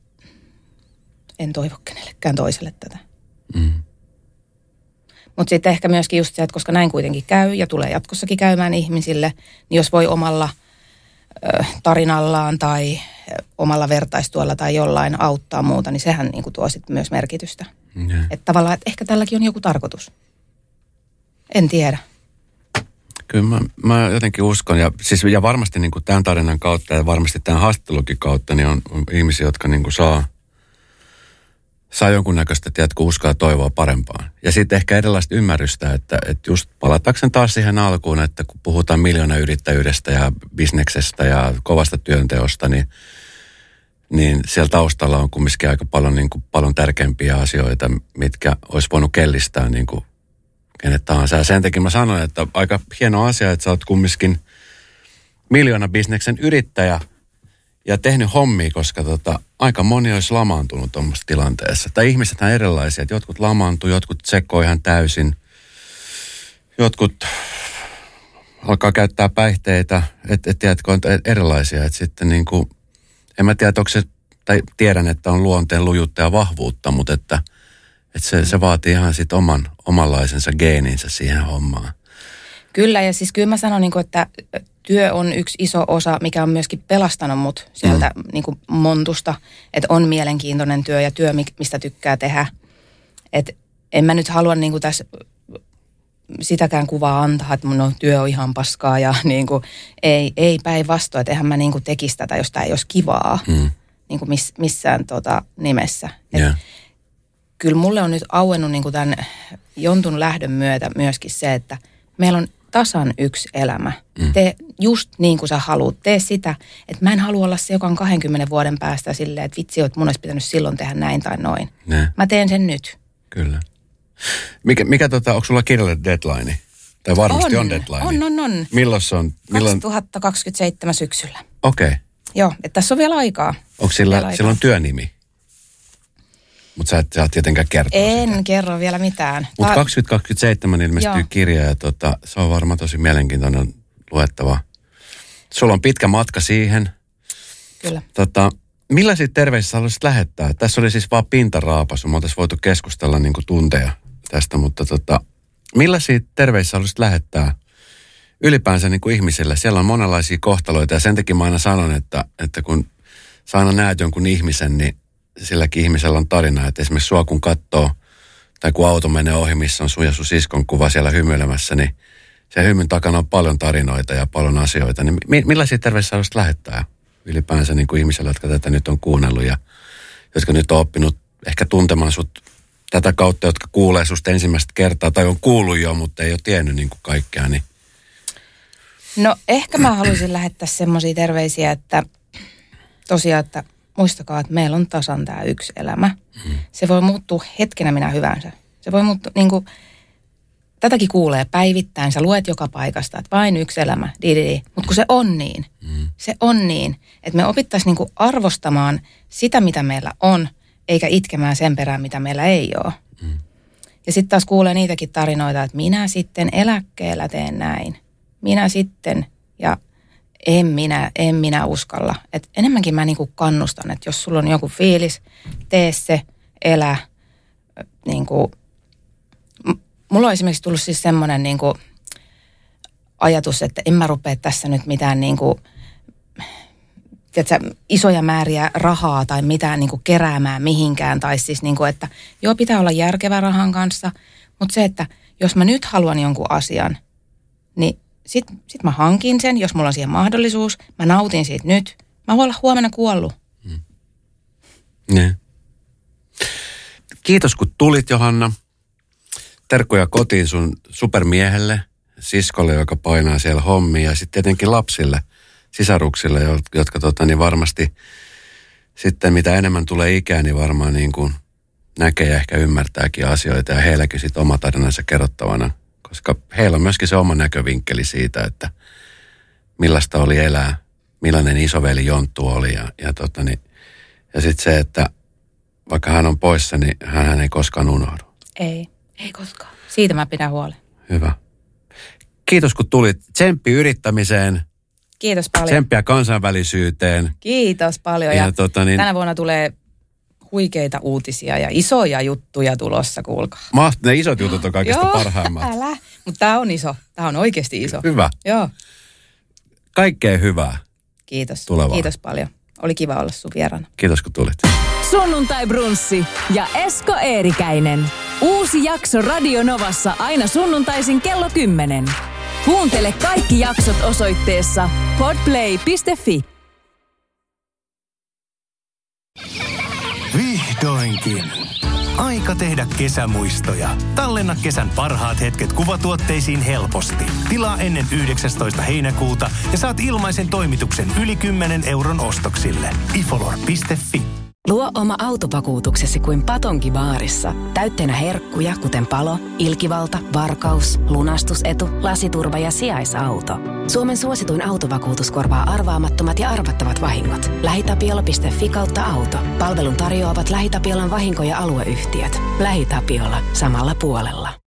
en toivo kenellekään toiselle tätä. Mutta sitten ehkä myöskin just se, että koska näin kuitenkin käy ja tulee jatkossakin käymään ihmisille, niin jos voi omalla tarinallaan tai omalla vertaistuolla tai jollain auttaa muuta, niin sehän niinku tuo sitten myös merkitystä. Että tavallaan, että ehkä tälläkin on joku tarkoitus. En tiedä. Kyllä mä jotenkin uskon, ja varmasti niin kuin tämän tarinan kautta ja varmasti tämän haastattelunkin kautta, niin on ihmisiä, jotka niin kuin saa jonkunnäköistä, tiedätkö, uskoa ja toivoa parempaan. Ja sitten ehkä erilaista ymmärrystä, että just palatakseni taas siihen alkuun, että kun puhutaan miljoonayrittäjyydestä ja bisneksestä ja kovasta työnteosta, niin siellä taustalla on kumminkin aika paljon, niin kuin, paljon tärkeämpiä asioita, mitkä olisi voinut kellistää niin kuin kenet tahansa. Ja sen takia mä sanoin, että aika hieno asia, että sä oot kumminkin miljoonabisneksen yrittäjä ja tehnyt hommia, koska aika moni olisi lamaantunut tuommoisessa tilanteessa. Tai ihmiset on erilaisia, että jotkut lamaantuu, jotkut tsekkoo ihan täysin, jotkut alkaa käyttää päihteitä, että tiedätkö, on erilaisia, että sitten niin kuin, en mä tiedä, onko se, tai tiedän, että on luonteen lujuutta ja vahvuutta, mutta että se vaatii ihan sit omanlaisensa geeninsä siihen hommaan. Kyllä, ja siis kyllä mä sanon, että työ on yksi iso osa, mikä on myöskin pelastanut mut sieltä montusta, että on mielenkiintoinen työ ja työ, mistä tykkää tehdä. Että en mä nyt halua tässä sitäkään kuvaa antaa, että mun työ on ihan paskaa ja ei päinvastoin, että eihän mä tekisi tätä, jos tämä ei olisi kivaa missään nimessä. Yeah. Kyllä mulle on nyt auennut tämän Jontun lähdön myötä myöskin se, että meillä on tasan yksi elämä. Tee just niin kuin sä haluat. Tee sitä, että mä en halua olla se, joka on 20 vuoden päästä silleen, että vitsi, että mun olisi pitänyt silloin tehdä näin tai noin. Mä teen sen nyt. Kyllä. Mikä onko sulla kirjalle deadline? Tai varmasti on deadline. On. Milloin se on? 2027 syksyllä. Okei. Okay. Joo, että tässä on vielä aikaa. Onko sillä on työnimi? Mutta sä et tietenkään kertoa En sitä. kerro vielä mitään. Mutta 2027 ilmestyy kirja ja se on varmaan tosi mielenkiintoinen luettava. Sulla on pitkä matka siihen. Kyllä. Millaisia terveisiä haluaisit lähettää? Tässä oli siis vaan pintaraapasu. Me oltaisiin voitu keskustella tunteja tästä, mutta millaisia terveisiä haluaisit lähettää ylipäänsä ihmisille? Siellä on monenlaisia kohtaloita ja sen takia mä aina sanon, että kun sä aina näet jonkun ihmisen, niin silläkin ihmisellä on tarina. Että esimerkiksi sua kun katsoo tai kun auto menee ohi, missä on sun ja sun siskon kuva siellä hymyilemässä, niin sen hymyn takana on paljon tarinoita ja paljon asioita. Niin millaisia terveisiä haluaisit lähettää ylipäänsä ihmisille, jotka tätä nyt on kuunnellut ja jotka nyt on oppinut ehkä tuntemaan sut tätä kautta, jotka kuulee susta ensimmäistä kertaa tai on kuullut jo, mutta ei ole tiennyt kaikkea. Niin. No ehkä mä haluaisin lähettää semmoisia terveisiä, että tosiaan, että muistakaa, että meillä on tasan tämä yksi elämä. Se voi muuttua hetkenä minä hyvänsä. Se voi muuttua tätäkin kuulee päivittäin. Sä luet joka paikasta, että vain yksi elämä. Mutta kun se on niin, että me opittaisiin arvostamaan sitä, mitä meillä on, eikä itkemään sen perään, mitä meillä ei ole. Ja sitten taas kuulee niitäkin tarinoita, että minä sitten eläkkeellä teen näin. Minä sitten ja en minä uskalla. Et enemmänkin mä kannustan, että jos sulla on joku fiilis, tee se, elä. Mulla on esimerkiksi tullut siis semmoinen ajatus, että en mä rupea tässä nyt mitään isoja määriä rahaa tai mitään keräämään mihinkään. Tai siis että joo, pitää olla järkevä rahan kanssa, mutta se, että jos mä nyt haluan jonkun asian, niin sit mä hankin sen, jos mulla on siihen mahdollisuus. Mä nautin siitä nyt. Mä voin olla huomenna kuollut. Ne. Kiitos kun tulit, Johanna. Terkkuja kotiin sun supermiehelle, siskolle, joka painaa siellä hommia. Ja sitten tietenkin lapsille, sisaruksille, jotka varmasti sitten mitä enemmän tulee ikää, niin varmaan näkee ja ehkä ymmärtääkin asioita. Ja heilläkin sitten oma tarinansa kerrottavana. Koska heillä on myöskin se oma näkövinkkeli siitä, että millaista oli elää, millainen isoveli Jonttu oli. Ja sitten se, että vaikka hän on poissa, niin hän ei koskaan unohdu. Ei koskaan. Siitä mä pidän huolen. Hyvä. Kiitos kun tulit. Tsemppi yrittämiseen. Kiitos paljon. Tsemppiä kansainvälisyyteen. Kiitos paljon. Ja tänä vuonna tulee huikeita uutisia ja isoja juttuja tulossa, kuulkaa. Ne isot jutut on kaikista parhaimmat. Älä. Mutta tämä on iso. Tämä on oikeasti iso. Hyvä. Joo. Kaikkea hyvää. Kiitos. Tulevaan. Kiitos paljon. Oli kiva olla sun vieraana. Kiitos kun tulit. Sunnuntai Brunssi ja Esko Eerikäinen. Uusi jakso Radio Novassa aina sunnuntaisin kello 10. Kuuntele kaikki jaksot osoitteessa podplay.fi. Vihdoinkin. Aika tehdä kesämuistoja. Tallenna kesän parhaat hetket kuvatuotteisiin helposti. Tilaa ennen 19. heinäkuuta ja saat ilmaisen toimituksen yli 10 euron ostoksille. ifolor.fi. Luo oma autovakuutuksesi kuin Patonki baarissa. Täytteenä herkkuja, kuten palo, ilkivalta, varkaus, lunastusetu, lasiturva ja sijaisauto. Suomen suosituin autovakuutus korvaa arvaamattomat ja arvattavat vahingot. LähiTapiola.fi/auto. Palvelun tarjoavat LähiTapiolan vahinko- ja alueyhtiöt. LähiTapiola. Samalla puolella.